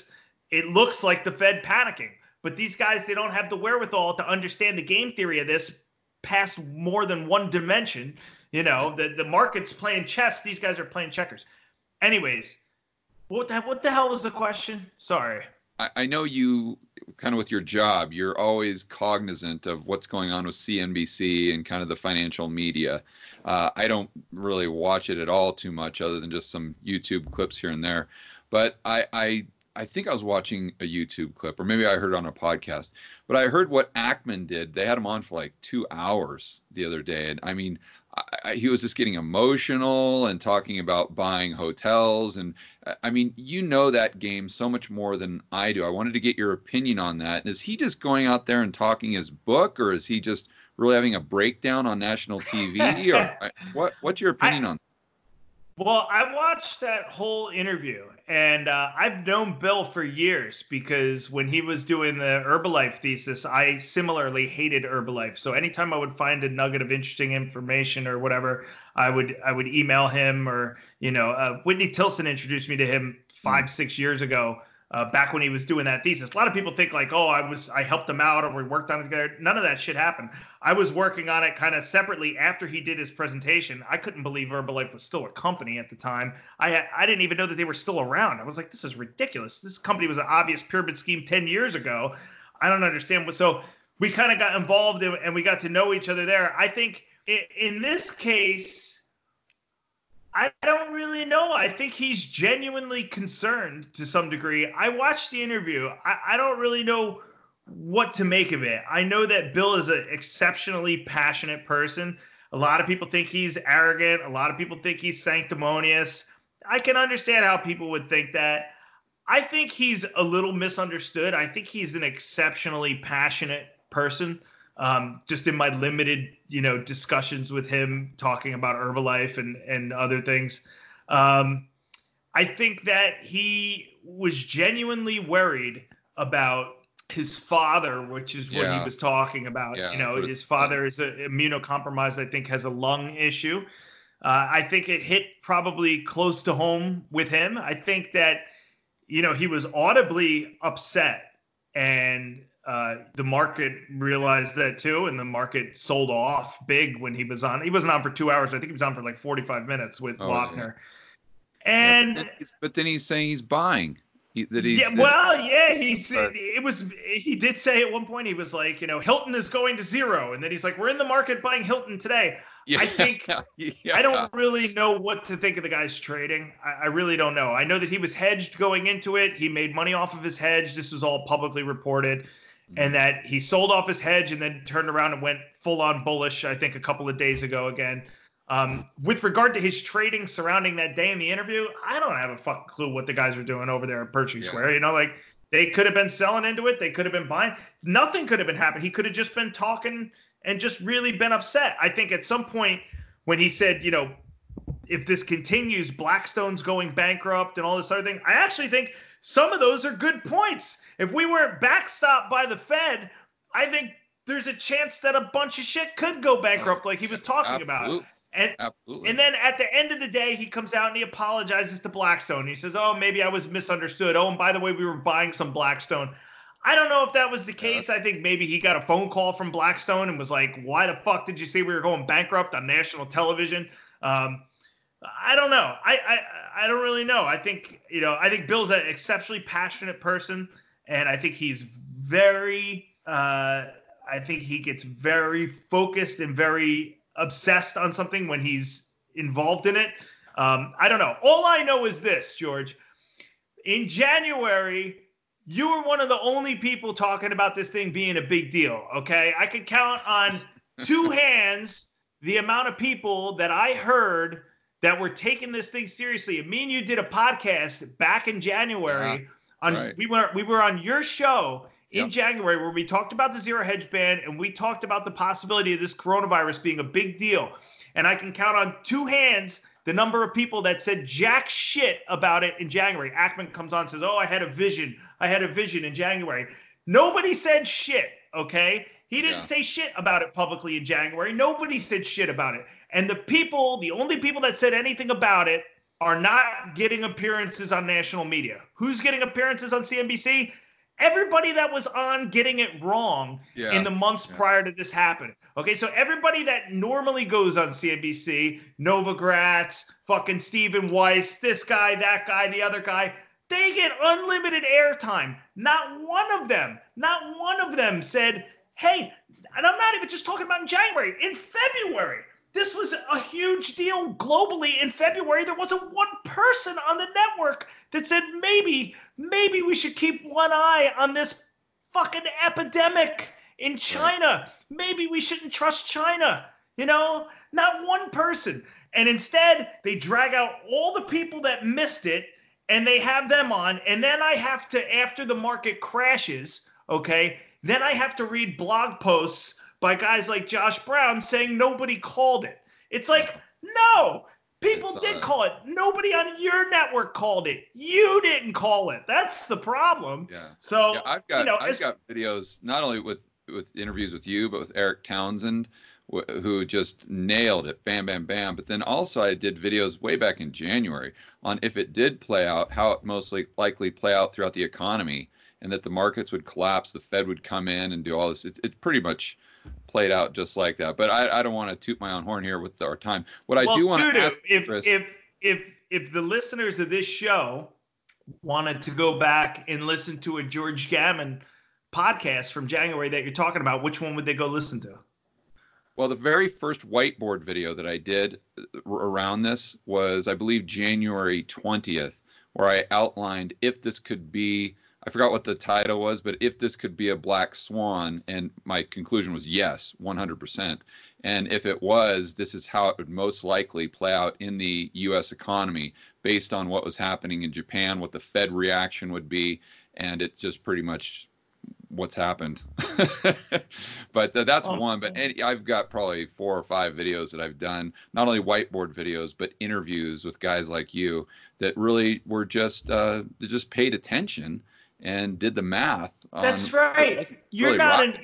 it looks like the Fed panicking. But these guys, they don't have the wherewithal to understand the game theory of this past more than one dimension. You know, the market's playing chess. These guys are playing checkers. Anyways, what the hell was the question? Sorry. I know you kind of with your job, you're always cognizant of what's going on with CNBC and kind of the financial media. I don't really watch it at all too much other than just some YouTube clips here and there. But I think I was watching a YouTube clip, or maybe I heard it on a podcast, but I heard what Ackman did. They had him on for like 2 hours the other day. And I mean, he was just getting emotional and talking about buying hotels. And I mean, you know that game so much more than I do. I wanted to get your opinion on that. And is he just going out there and talking his book, or is he just really having a breakdown on national TV? Or what's your opinion on that? Well, I watched that whole interview, and I've known Bill for years because when he was doing the Herbalife thesis, I similarly hated Herbalife. So anytime I would find a nugget of interesting information or whatever, I would email him, or, you know, Whitney Tilson introduced me to him 5-6 years ago. Back when he was doing that thesis. A lot of people think like, oh, I helped him out or we worked on it together. None of that shit happened. I was working on it kind of separately after he did his presentation. I couldn't believe Herbalife was still a company at the time. I didn't even know that they were still around. I was like, this is ridiculous. This company was an obvious pyramid scheme 10 years ago. I don't understand. So we kind of got involved and we got to know each other there. I think in this case, I don't really know. I think he's genuinely concerned to some degree. I watched the interview. I don't really know what to make of it. I know that Bill is an exceptionally passionate person. A lot of people think he's arrogant. A lot of people think he's sanctimonious. I can understand how people would think that. I think he's a little misunderstood. I think he's an exceptionally passionate person. Just in my limited, you know, discussions with him talking about Herbalife and other things. I think that he was genuinely worried about his father, which is what he was talking about. Yeah, you know, his father is immunocompromised, I think has a lung issue. I think it hit probably close to home with him. I think that, you know, he was audibly upset, and the market realized that too, and the market sold off big when he was on. He wasn't on for 2 hours. I think he was on for like 45 minutes with Lochner. Yeah. And but then he's saying he's buying. He did say at one point, he was like, you know, Hilton is going to zero, and then he's like, we're in the market buying Hilton today. Yeah. I think I don't really know what to think of the guy's trading. I really don't know. I know that he was hedged going into it. He made money off of his hedge. This was all publicly reported. And that he sold off his hedge and then turned around and went full on bullish, I think, a couple of days ago again. With regard to his trading surrounding that day in the interview, I don't have a fucking clue what the guys were doing over there at Pershing Square. You know, like, they could have been selling into it. They could have been buying. Nothing could have been happening. He could have just been talking and just really been upset. I think at some point when he said, you know, if this continues, Blackstone's going bankrupt and all this other thing, I actually think some of those are good points. If we weren't backstopped by the Fed, I think there's a chance that a bunch of shit could go bankrupt, like he was talking about. And then at the end of the day, he comes out and he apologizes to Blackstone. He says, oh, maybe I was misunderstood. Oh, and by the way, we were buying some Blackstone. I don't know if that was the case. I think maybe he got a phone call from Blackstone and was like, why the fuck did you say we were going bankrupt on national television? I don't know. I don't really know. I think Bill's an exceptionally passionate person, and I think he's very I think he gets very focused and very obsessed on something when he's involved in it. I don't know. All I know is this, George. In January, you were one of the only people talking about this thing being a big deal, okay? I could count on two hands the amount of people that I heard that were taking this thing seriously. And me and you did a podcast back in January. We were on your show in January where we talked about the zero hedge ban and we talked about the possibility of this coronavirus being a big deal. And I can count on two hands the number of people that said jack shit about it in January. Ackman comes on and says, oh, I had a vision in January. Nobody said shit, okay? He didn't say shit about it publicly in January. Nobody said shit about it. And the only people that said anything about it are not getting appearances on national media. Who's getting appearances on CNBC? Everybody that was on getting it wrong in the months prior to this happening. Okay, so everybody that normally goes on CNBC, Novogratz, fucking Stephen Weiss, this guy, that guy, the other guy, they get unlimited airtime. Not one of them said, hey, and I'm not even just talking about in January, in February. This was a huge deal globally. In February, there wasn't one person on the network that said maybe we should keep one eye on this fucking epidemic in China. Right. Maybe we shouldn't trust China. Not one person. And instead, they drag out all the people that missed it and they have them on. And then I have to, after the market crashes, okay, then I have to read blog posts by guys like Josh Brown saying nobody called it. It's like, no, people did call it. Nobody on your network called it. You didn't call it. That's the problem. Yeah. So I've got videos not only with interviews with you, but with Eric Townsend, who just nailed it, bam, bam, bam. But then also I did videos way back in January on if it did play out, how it most likely play out throughout the economy, and that the markets would collapse, the Fed would come in and do all this. It's pretty much played out just like that. But I don't want to toot my own horn here with our time. What I do want to ask, Chris, if the listeners of this show wanted to go back and listen to a George Gammon podcast from January that you're talking about, which one would they go listen to? Well, the very first whiteboard video that I did around this was, I believe, January 20th, where I outlined if this could be, I forgot what the title was, but if this could be a black swan, and my conclusion was yes, 100%. And if it was, this is how it would most likely play out in the U.S. economy based on what was happening in Japan, what the Fed reaction would be, and it's just pretty much what's happened. But that's one. But I've got probably 4 or 5 videos that I've done, not only whiteboard videos, but interviews with guys like you that really were just paid attention and did the math. That's right. You're not an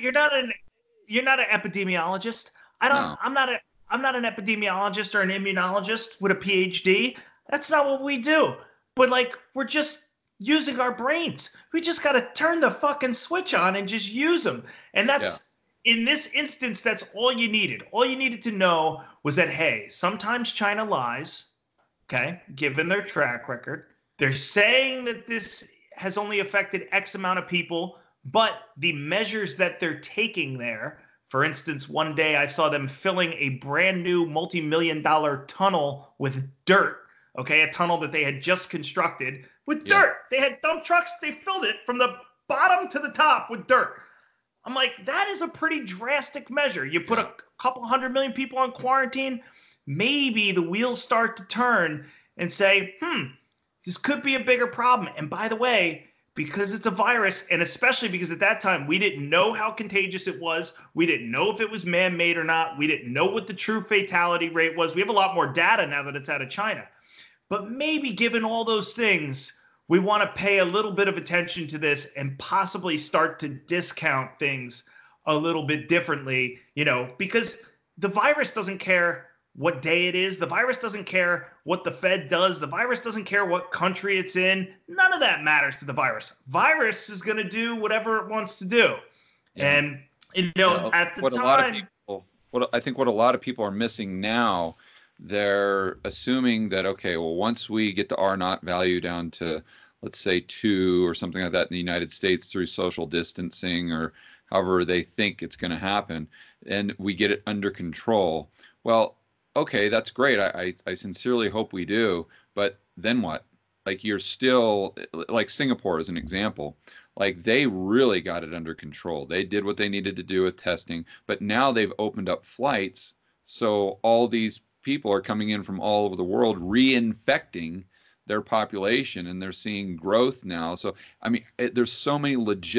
epidemiologist. I'm not an epidemiologist or an immunologist with a PhD. That's not what we do. But we're just using our brains. We just got to turn the fucking switch on and just use them. And that's in this instance, that's all you needed. All you needed to know was that, hey, sometimes China lies, okay, given their track record. They're saying that this has only affected X amount of people, but the measures that they're taking there, for instance, one day I saw them filling a brand new multi-million-dollar tunnel with dirt, okay, a tunnel that they had just constructed with dirt. They had dump trucks. They filled it from the bottom to the top with dirt. I'm like, that is a pretty drastic measure. You put a couple 100 million people on quarantine, maybe the wheels start to turn and say, this could be a bigger problem. And by the way, because it's a virus, and especially because at that time we didn't know how contagious it was, we didn't know if it was man-made or not, we didn't know what the true fatality rate was. We have a lot more data now that it's out of China. But maybe given all those things, we want to pay a little bit of attention to this and possibly start to discount things a little bit differently, because the virus doesn't care what day it is. The virus doesn't care what the Fed does. The virus doesn't care what country it's in. None of that matters to the virus. Virus is going to do whatever it wants to do. Yeah. And, at the time, I think what a lot of people are missing now, they're assuming that, okay, well, once we get the R naught value down to, let's say 2 or something like that in the United States through social distancing or however they think it's going to happen, and we get it under control. Well, okay, that's great. I sincerely hope we do. But then what? Like, you're still, like Singapore as an example, like they really got it under control. They did what they needed to do with testing, but now they've opened up flights. So all these people are coming in from all over the world, reinfecting their population, and they're seeing growth now. So, I mean, there's so many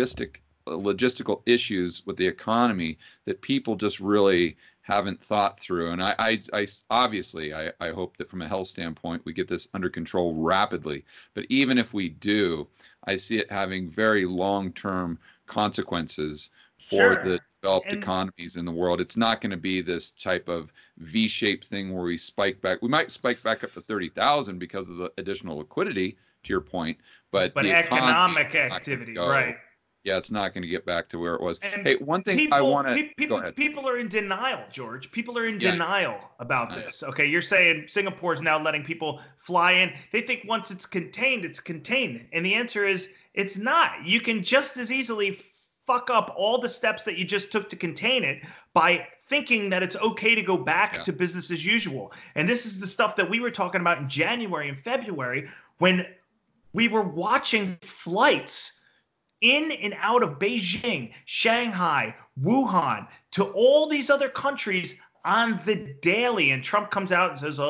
logistical issues with the economy that people just really haven't thought through. And I obviously hope that from a health standpoint, we get this under control rapidly. But even if we do, I see it having very long-term consequences for the developed economies in the world. It's not going to be this type of V-shaped thing where we spike back. We might spike back up to 30,000 because of the additional liquidity, to your point. But the economic activity, right? Yeah, it's not going to get back to where it was. And hey, one thing I want to go ahead. People are in denial, George. People are in denial about this. Okay, you're saying Singapore is now letting people fly in. They think once it's contained, it's contained. And the answer is it's not. You can just as easily fuck up all the steps that you just took to contain it by thinking that it's okay to go back to business as usual. And this is the stuff that we were talking about in January and February when we were watching flights in and out of Beijing, Shanghai, Wuhan, to all these other countries on the daily. And Trump comes out and says,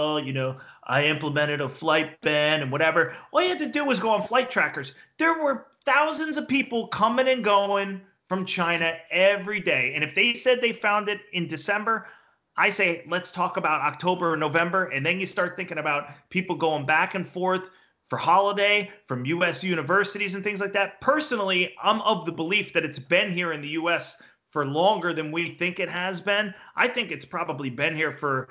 I implemented a flight ban and whatever. All you had to do was go on flight trackers. There were thousands of people coming and going from China every day. And if they said they found it in December, I say, let's talk about October or November. And then you start thinking about people going back and forth for holiday from U.S. universities and things like that. Personally, I'm of the belief that it's been here in the U.S. for longer than we think it has been. I think it's probably been here for,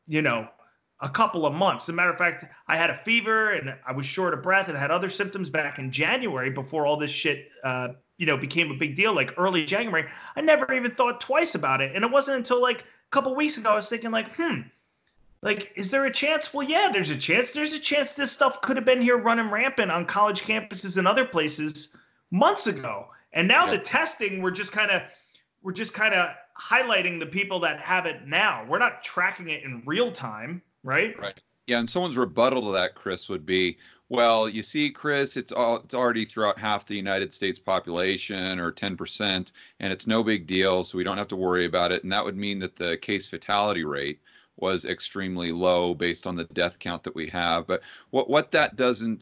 a couple of months. As a matter of fact, I had a fever and I was short of breath and had other symptoms back in January before all this shit, became a big deal, like early January. I never even thought twice about it. And it wasn't until like a couple weeks ago I was thinking like, is there a chance? Well, yeah, there's a chance. There's a chance this stuff could have been here running rampant on college campuses and other places months ago. And now the testing, we're just kind of highlighting the people that have it now. We're not tracking it in real time, right? Right. Yeah, and someone's rebuttal to that, Chris, would be, well, you see, Chris, it's already throughout half the United States population or 10%, and it's no big deal, so we don't have to worry about it. And that would mean that the case fatality rate was extremely low based on the death count that we have. But what that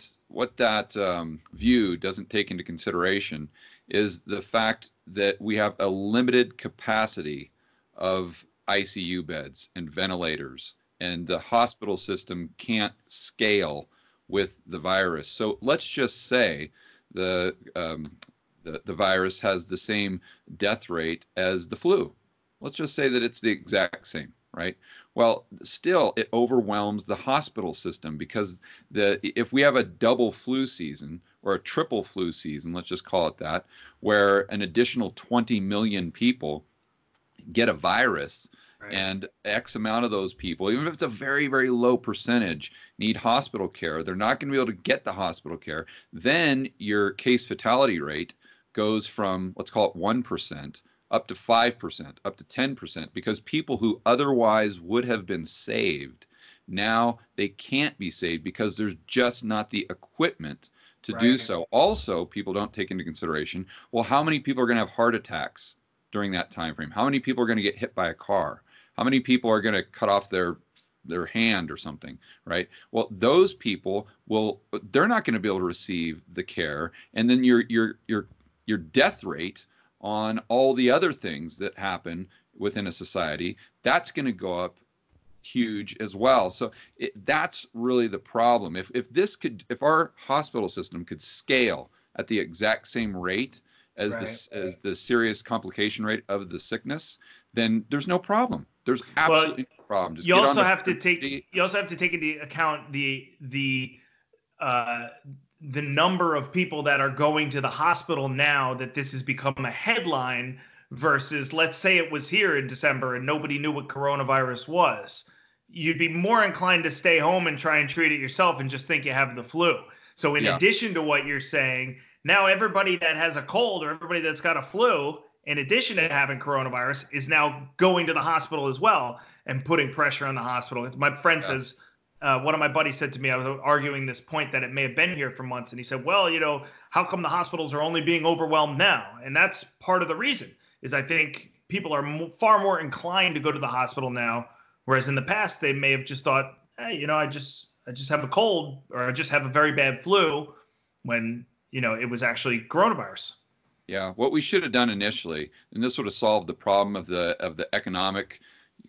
view doesn't take into consideration is the fact that we have a limited capacity of ICU beds and ventilators, and the hospital system can't scale with the virus. So let's just say the virus has the same death rate as the flu. Let's just say that it's the exact same, right? Well, still, it overwhelms the hospital system because if we have a double flu season or a triple flu season, let's just call it that, where an additional 20 million people get a virus, right, and X amount of those people, even if it's a very, very low percentage, need hospital care, they're not going to be able to get the hospital care. Then your case fatality rate goes from, let's call it 1%, up to 5%, up to 10%, because people who otherwise would have been saved, now they can't be saved because there's just not the equipment to do so. Also, people don't take into consideration, well, how many people are going to have heart attacks during that time frame? How many people are going to get hit by a car? How many people are going to cut off their hand or something, right? Well, those people they're not going to be able to receive the care, and then your death rate on all the other things that happen within a society, that's going to go up huge as well. So that's really the problem. If our hospital system could scale at the exact same rate as Right. the serious complication rate of the sickness, then there's no problem. There's Well, absolutely no problem. Just you get on also the have to frequency. take into account uh, the number of people that are going to the hospital now that this has become a headline versus, let's say it was here in December and nobody knew what coronavirus was. You'd be more inclined to stay home and try and treat it yourself and just think you have the flu. So in Yeah, addition to what you're saying, now everybody that has a cold or everybody that's got a flu, in addition to having coronavirus, is now going to the hospital as well and putting pressure on the hospital. My friend yeah, says, one of my buddies said to me, I was arguing this point that it may have been here for months. And he said, well, how come the hospitals are only being overwhelmed now? And that's part of the reason is I think people are far more inclined to go to the hospital now. Whereas in the past, they may have just thought, hey, I just have a cold or I just have a very bad flu when, it was actually coronavirus. yeah. What we should have done initially, and this would have solved the problem of the economic,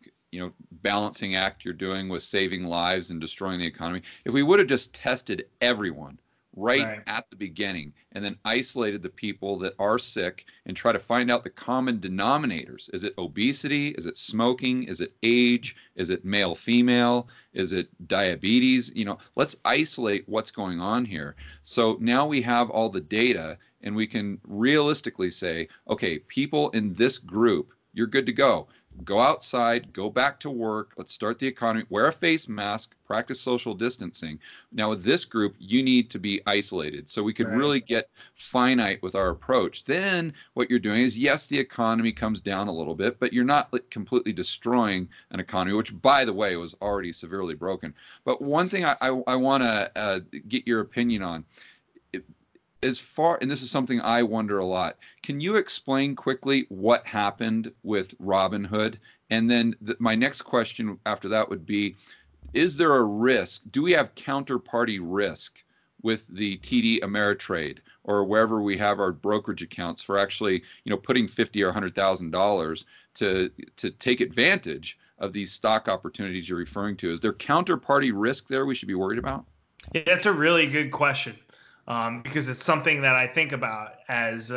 balancing act you're doing with saving lives and destroying the economy. If we would have just tested everyone right Right. at the beginning and then isolated the people that are sick and try to find out the common denominators. Is it obesity? Is it smoking? Is it age? Is it male, female? Is it diabetes? Let's isolate what's going on here. So now we have all the data and we can realistically say, okay, people in this group, you're good to go. Go outside, go back to work. Let's start the economy. Wear a face mask, practice social distancing. Now, with this group, you need to be isolated. So we could Right. really get finite with our approach. Then what you're doing is, yes, the economy comes down a little bit, but you're not completely destroying an economy, which, by the way, was already severely broken. But one thing I want to get your opinion on and this is something I wonder a lot. Can you explain quickly what happened with Robinhood? And then my next question after that would be, is there a risk? Do we have counterparty risk with the TD Ameritrade or wherever we have our brokerage accounts for actually, putting $50,000 or $100,000 to take advantage of these stock opportunities you're referring to? Is there counterparty risk there we should be worried about? Yeah, that's a really good question because it's something that I think about as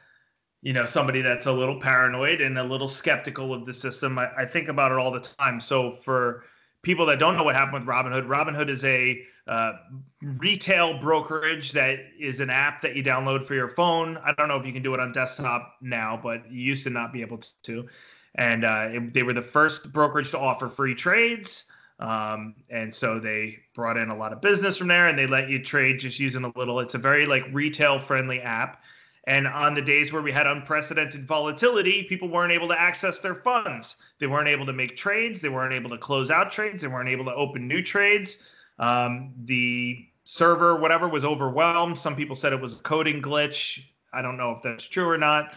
somebody that's a little paranoid and a little skeptical of the system. I think about it all the time. So for people that don't know what happened with Robinhood, Robinhood is a retail brokerage that is an app that you download for your phone. I don't know if you can do it on desktop now, but you used to not be able to. And they were the first brokerage to offer free trades. And so they brought in a lot of business from there and they let you trade just using it's a very retail friendly app. And on the days where we had unprecedented volatility, people weren't able to access their funds. They weren't able to make trades. They weren't able to close out trades. They weren't able to open new trades. The server, whatever, was overwhelmed. Some people said it was a coding glitch. I don't know if that's true or not.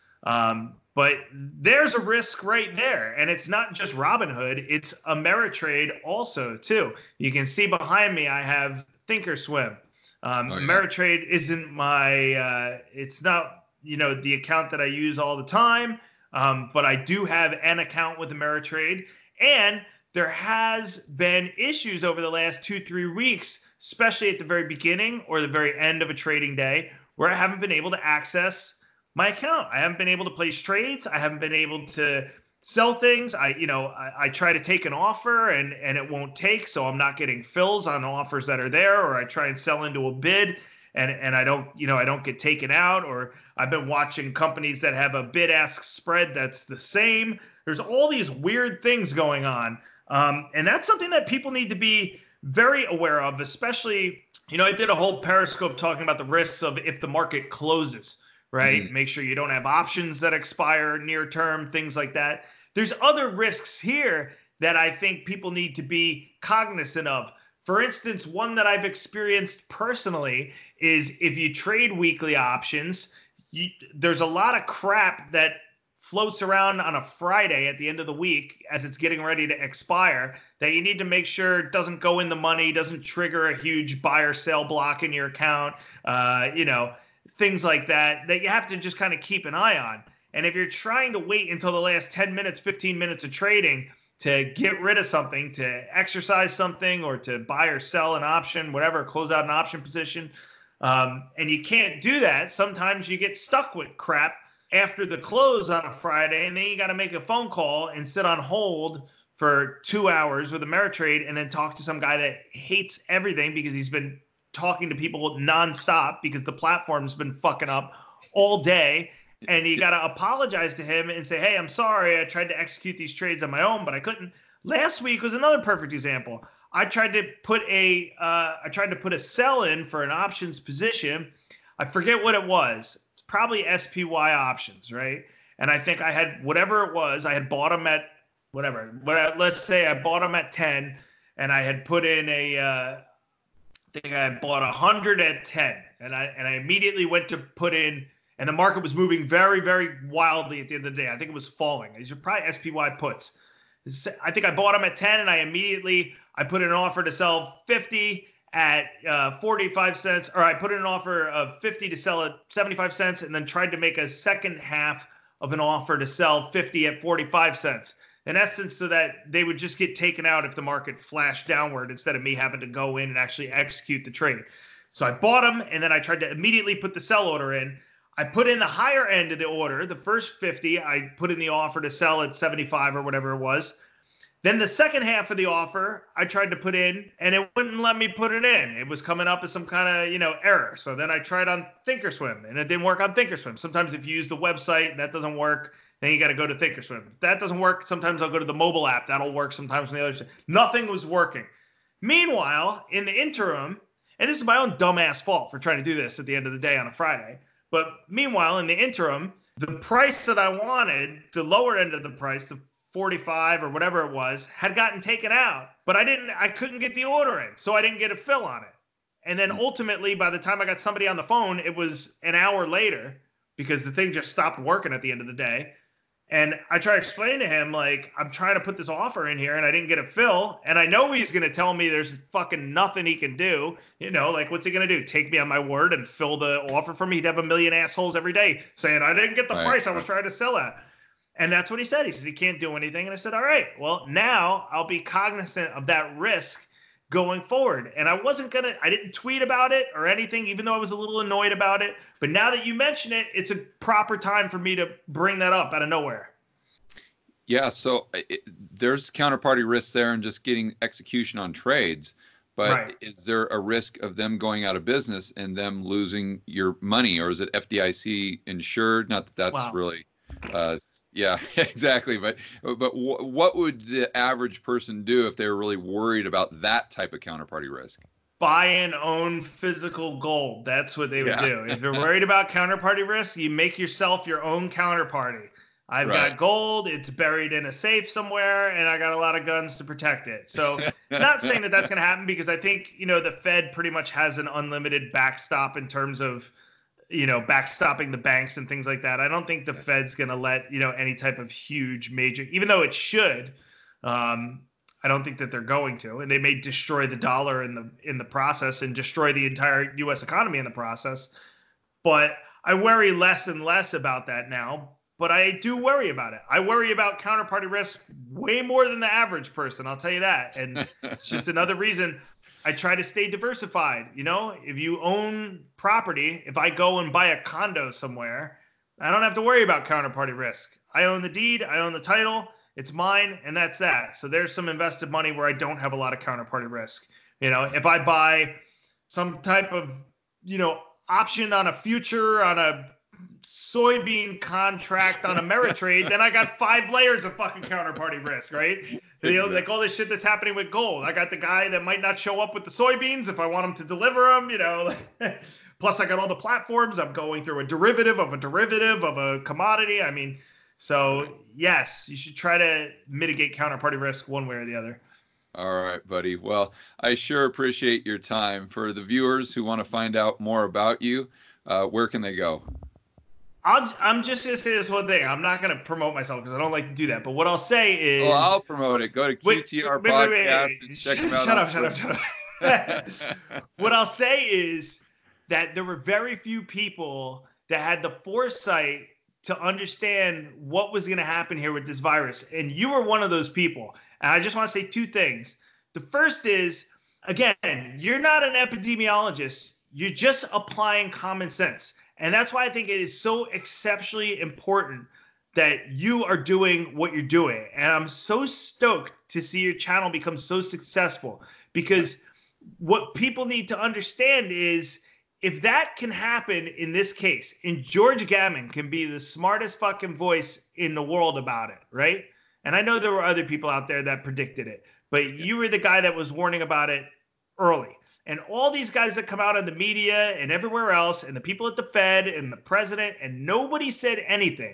But there's a risk right there. And it's not just Robinhood, it's Ameritrade also, too. You can see behind me, I have Thinkorswim. Oh, yeah. Ameritrade isn't it's not, the account that I use all the time. But I do have an account with Ameritrade. And there has been issues over the last 2-3 weeks, especially at the very beginning or the very end of a trading day, where I haven't been able to access my account. I haven't been able to place trades. I haven't been able to sell things. I try to take an offer and it won't take, so I'm not getting fills on offers that are there, or I try and sell into a bid and I don't get taken out, or I've been watching companies that have a bid ask spread that's the same. There's all these weird things going on. And that's something that people need to be very aware of, especially, I did a whole Periscope talking about the risks of if the market closes. Right? Mhm. Make sure you don't have options that expire near term, things like that. There's other risks here that I think people need to be cognizant of. For instance, one that I've experienced personally is if you trade weekly options, there's a lot of crap that floats around on a Friday at the end of the week as it's getting ready to expire that you need to make sure it doesn't go in the money, doesn't trigger a huge buy or sell block in your account. Things like that you have to just kind of keep an eye on. And if you're trying to wait until the last 10 minutes, 15 minutes of trading, to get rid of something, to exercise something, or to buy or sell an option, whatever, close out an option position. And you can't do that. Sometimes you get stuck with crap after the close on a Friday, and then you got to make a phone call and sit on hold for 2 hours with Ameritrade and then talk to some guy that hates everything because he's been talking to people nonstop because the platform's been fucking up all day. And you got to apologize to him and say, hey, I'm sorry. I tried to execute these trades on my own, but I couldn't. Last week was another perfect example. I tried to put a sell in for an options position. I forget what it was. It's probably SPY options, right? And I think I had whatever it was. I had bought them at whatever. Let's say I bought them at 10, and I had put in I think I had bought 100 at 10, and I immediately went to put in. And the market was moving very, very wildly at the end of the day. I think it was falling. These are probably SPY puts. I think I bought them at 10, and I put in an offer to sell 50 at 45 cents, or I put in an offer of 50 to sell at 75 cents, and then tried to make a second half of an offer to sell 50 at 45 cents. In essence, so that they would just get taken out if the market flashed downward instead of me having to go in and actually execute the trade. So I bought them, and then I tried to immediately put the sell order in. I put in the higher end of the order, the first 50, I put in the offer to sell at 75 or whatever it was. Then the second half of the offer, I tried to put in, and it wouldn't let me put it in. It was coming up as some kind of, error. So then I tried on Thinkorswim, and it didn't work on Thinkorswim. Sometimes if you use the website and that doesn't work, then you got to go to Thinkorswim. If that doesn't work, sometimes I'll go to the mobile app. That'll work sometimes on the other side. Nothing was working. Meanwhile, in the interim, and this is my own dumbass fault for trying to do this at the end of the day on a Friday, but meanwhile, in the interim, the price that I wanted, the lower end of the price, the 45 or whatever it was, had gotten taken out. But I couldn't get the order in, so I didn't get a fill on it. And then ultimately, by the time I got somebody on the phone, it was an hour later because the thing just stopped working at the end of the day. And I try to explain to him, like, I'm trying to put this offer in here and I didn't get a fill. And I know he's going to tell me there's fucking nothing he can do. Like, what's he going to do? Take me on my word and fill the offer for me? He'd have a million assholes every day saying, I didn't get the price I was trying to sell at. And that's what he said. He says he can't do anything. And I said, all right, well, now I'll be cognizant of that risk going forward. And I didn't tweet about it or anything, even though I was a little annoyed about it. But now that you mention it, it's a proper time for me to bring that up out of nowhere. Yeah, so there's counterparty risk there and just getting execution on trades. But Is there a risk of them going out of business and them losing your money? Or is it FDIC insured? Not that that's really... Yeah, exactly. But what would the average person do if they were really worried about that type of counterparty risk? Buy and own physical gold. That's what they would do. If you're worried about counterparty risk, you make yourself your own counterparty. I've got gold. It's buried in a safe somewhere, and I got a lot of guns to protect it. So not saying that that's going to happen because I think, the Fed pretty much has an unlimited backstop in terms of backstopping the banks and things like that. I don't think the Fed's going to let, any type of huge major, even though it should, I don't think that they're going to, and they may destroy the dollar in the process and destroy the entire U.S. economy in the process. But I worry less and less about that now, but I do worry about it. I worry about counterparty risk way more than the average person. I'll tell you that. And it's just another reason I try to stay diversified. If you own property, if I go and buy a condo somewhere, I don't have to worry about counterparty risk. I own the deed, I own the title, it's mine, and that's that. So there's some invested money where I don't have a lot of counterparty risk. If I buy some type of, option on a future, on a soybean contract on Ameritrade, then I got 5 layers of fucking counterparty risk, right? Like all this shit that's happening with gold. I got the guy that might not show up with the soybeans if I want him to deliver them, plus I got all the platforms. I'm going through a derivative of a commodity. I mean, so yes, you should try to mitigate counterparty risk one way or the other. All right, buddy. Well, I sure appreciate your time. For the viewers who want to find out more about you, where can they go? I'm just going to say this one thing. I'm not going to promote myself because I don't like to do that. But what I'll say is... Well, I'll promote it. Go to QTR Podcast and check them out. Shut up. What I'll say is that there were very few people that had the foresight to understand what was going to happen here with this virus. And you were one of those people. And I just want to say two things. The first is, again, you're not an epidemiologist. You're just applying common sense. And that's why I think it is so exceptionally important that you are doing what you're doing. And I'm so stoked to see your channel become so successful, because what people need to understand is, if that can happen in this case, and George Gammon can be the smartest fucking voice in the world about it, right? And I know there were other people out there that predicted it, but you were the guy that was warning about it early. And all these guys that come out in the media and everywhere else, and the people at the Fed and the president, and nobody said anything.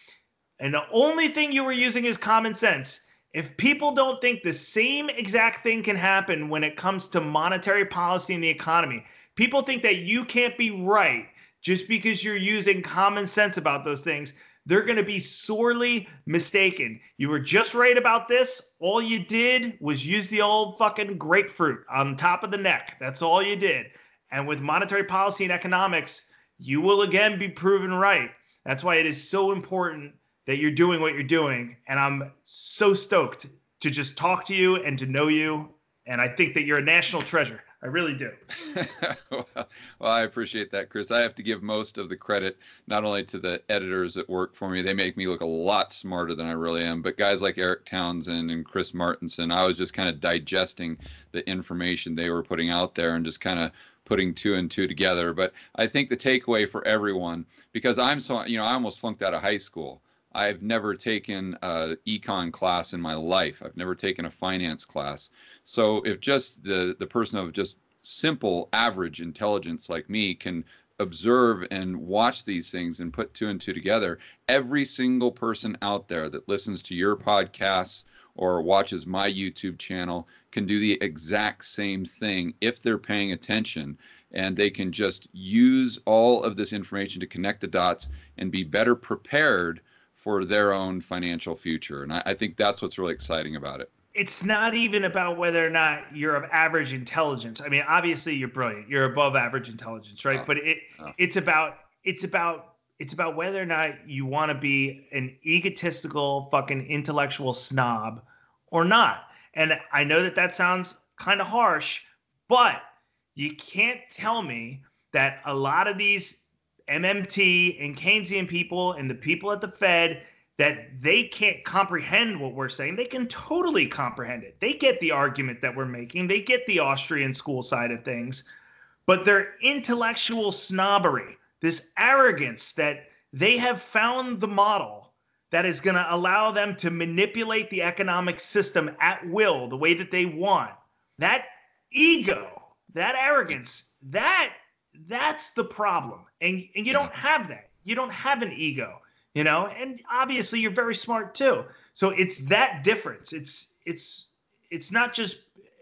And the only thing you were using is common sense. If people don't think the same exact thing can happen when it comes to monetary policy and the economy, people think that you can't be right just because you're using common sense about those things, they're going to be sorely mistaken. You were just right about this. All you did was use the old fucking grapefruit on top of the neck. That's all you did. And with monetary policy and economics, you will again be proven right. That's why it is so important that you're doing what you're doing. And I'm so stoked to just talk to you and to know you. And I think that you're a national treasure. I really do. Well, I appreciate that, Chris. I have to give most of the credit not only to the editors that work for me. They make me look a lot smarter than I really am. But guys like Eric Townsend and Chris Martenson, I was just kind of digesting the information they were putting out there and just kind of putting two and two together. But I think the takeaway for everyone, because I'm so, I almost flunked out of high school. I've never taken an econ class in my life. I've never taken a finance class. So if just the person of just simple average intelligence like me can observe and watch these things and put two and two together, every single person out there that listens to your podcasts or watches my YouTube channel can do the exact same thing if they're paying attention, and they can just use all of this information to connect the dots and be better prepared for their own financial future. And I think that's what's really exciting about it. It's not even about whether or not you're of average intelligence. I mean, obviously you're brilliant. You're above average intelligence, right? But it's about whether or not you want to be an egotistical fucking intellectual snob or not. And I know that that sounds kind of harsh, but you can't tell me that a lot of these MMT and Keynesian people and the people at the Fed, that they can't comprehend what we're saying. They can totally comprehend it. They get the argument that we're making. They get the Austrian school side of things. But their intellectual snobbery, this arrogance that they have found the model that is going to allow them to manipulate the economic system at will, the way that they want, that ego, that arrogance, that's the problem. And you don't have that. You don't have an ego, and obviously you're very smart too. So it's that difference. It's not just,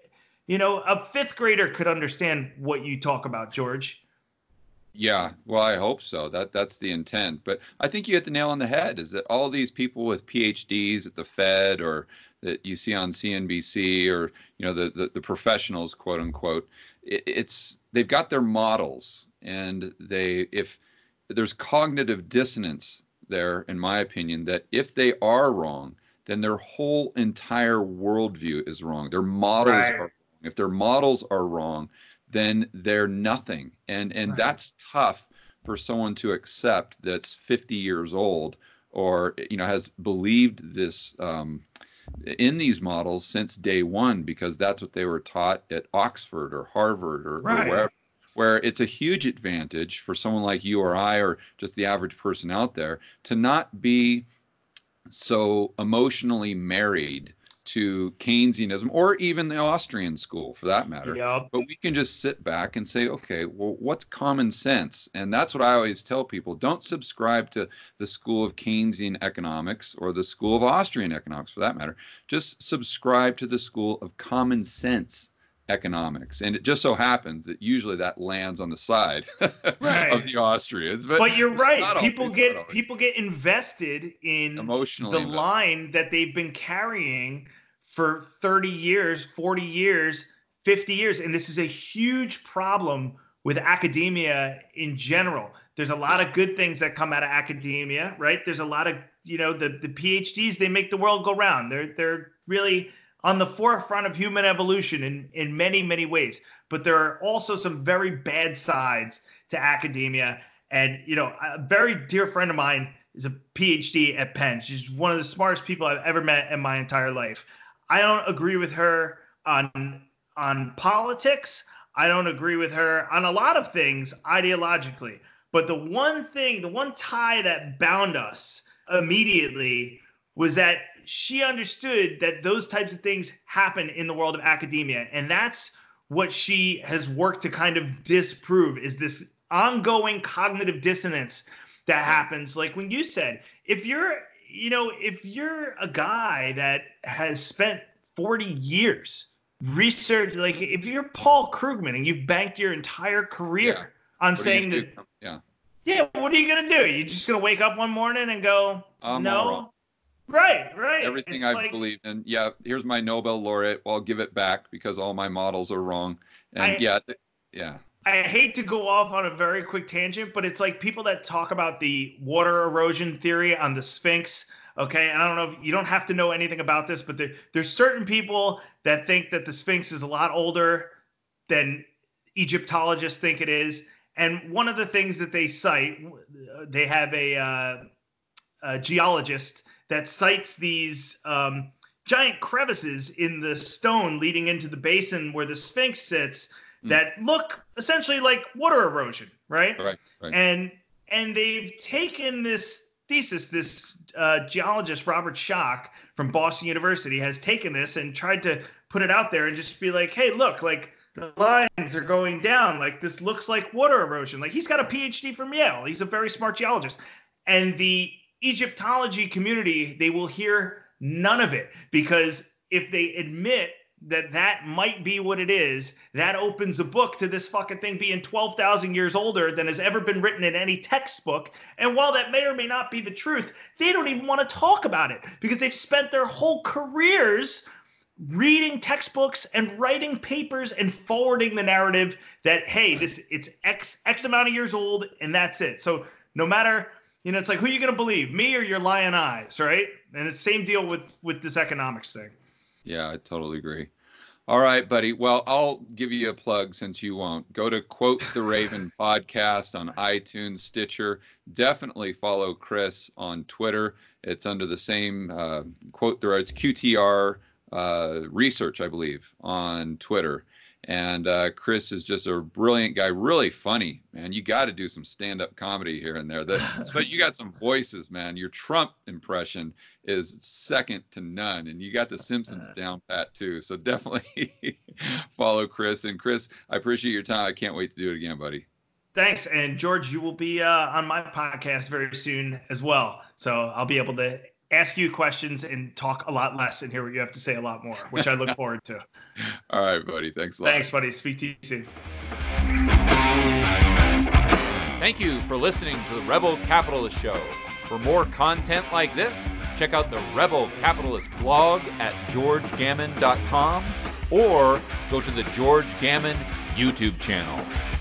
a fifth grader could understand what you talk about, George. Yeah, well, I hope so. That's the intent. But I think you hit the nail on the head, is that all these people with PhDs at the Fed, or that you see on CNBC, or the professionals, quote unquote, they've got their models, and if there's cognitive dissonance there, in my opinion, that if they are wrong, then their whole entire worldview is wrong. Their models are wrong. If their models are wrong, then they're nothing. And that's tough for someone to accept that's 50 years old, or has believed this in these models since day one, because that's what they were taught at Oxford or Harvard or wherever. Where it's a huge advantage for someone like you or I, or just the average person out there, to not be so emotionally married to Keynesianism, or even the Austrian school for that matter. Yep. But we can just sit back and say, okay, well, what's common sense? And that's what I always tell people. Don't subscribe to the school of Keynesian economics or the school of Austrian economics for that matter. Just subscribe to the school of common sense economics. And it just so happens that usually that lands on the side of the Austrians. But you're right. People get invested in emotionally the line that they've been carrying for 30 years, 40 years, 50 years. And this is a huge problem with academia in general. There's a lot of good things that come out of academia, right? There's a lot of, the PhDs, they make the world go round. They're really on the forefront of human evolution in many, many ways. But there are also some very bad sides to academia. And, a very dear friend of mine is a PhD at Penn. She's one of the smartest people I've ever met in my entire life. I don't agree with her on politics. I don't agree with her on a lot of things ideologically. But the one tie that bound us immediately was that she understood that those types of things happen in the world of academia. And that's what she has worked to kind of disprove, is this ongoing cognitive dissonance that happens. Like when you said, if you're a guy that has spent 40 years research, like if you're Paul Krugman and you've banked your entire career on saying that, what are you going to do? You're just going to wake up one morning and go, no. Right. Everything I've believed in. Yeah, here's my Nobel laureate. Well, I'll give it back because all my models are wrong. And I hate to go off on a very quick tangent, but it's like people that talk about the water erosion theory on the Sphinx. Okay, and I don't know if you don't have to know anything about this, but there's certain people that think that the Sphinx is a lot older than Egyptologists think it is. And one of the things that they cite, they have a geologist that cites these giant crevices in the stone leading into the basin where the Sphinx sits that look essentially like water erosion, right? Right. And they've taken this thesis, this geologist, Robert Schoch from Boston University, has taken this and tried to put it out there and just be like, hey, look, like the lines are going down. Like this looks like water erosion. Like he's got a PhD from Yale. He's a very smart geologist. And the Egyptology community, they will hear none of it, because if they admit that might be what it is, that opens a book to this fucking thing being 12,000 years older than has ever been written in any textbook. And while that may or may not be the truth, they don't even want to talk about it because they've spent their whole careers reading textbooks and writing papers and forwarding the narrative that, hey, it's X amount of years old and that's it. So no matter, it's like, who are you going to believe, me or your lying eyes, right? And it's the same deal with this economics thing. Yeah, I totally agree. All right, buddy. Well, I'll give you a plug since you won't. Go to Quote the Raven podcast on iTunes, Stitcher. Definitely follow Chris on Twitter. It's under the same it's QTR Research, I believe, on Twitter. And Chris is just a brilliant guy, really funny, man. You got to do some stand-up comedy here and there. But you got some voices, man. Your Trump impression is second to none, and you got the Simpsons down pat too. So definitely follow Chris. And Chris, I appreciate your time. I can't wait to do it again, buddy. Thanks. And George, you will be on my podcast very soon as well. So I'll be able to ask you questions and talk a lot less and hear what you have to say a lot more, which I look forward to. All right, buddy. Thanks a lot. Thanks, buddy. Speak to you soon. Thank you for listening to the Rebel Capitalist Show. For more content like this, check out the Rebel Capitalist blog at georgegammon.com or go to the George Gammon YouTube channel.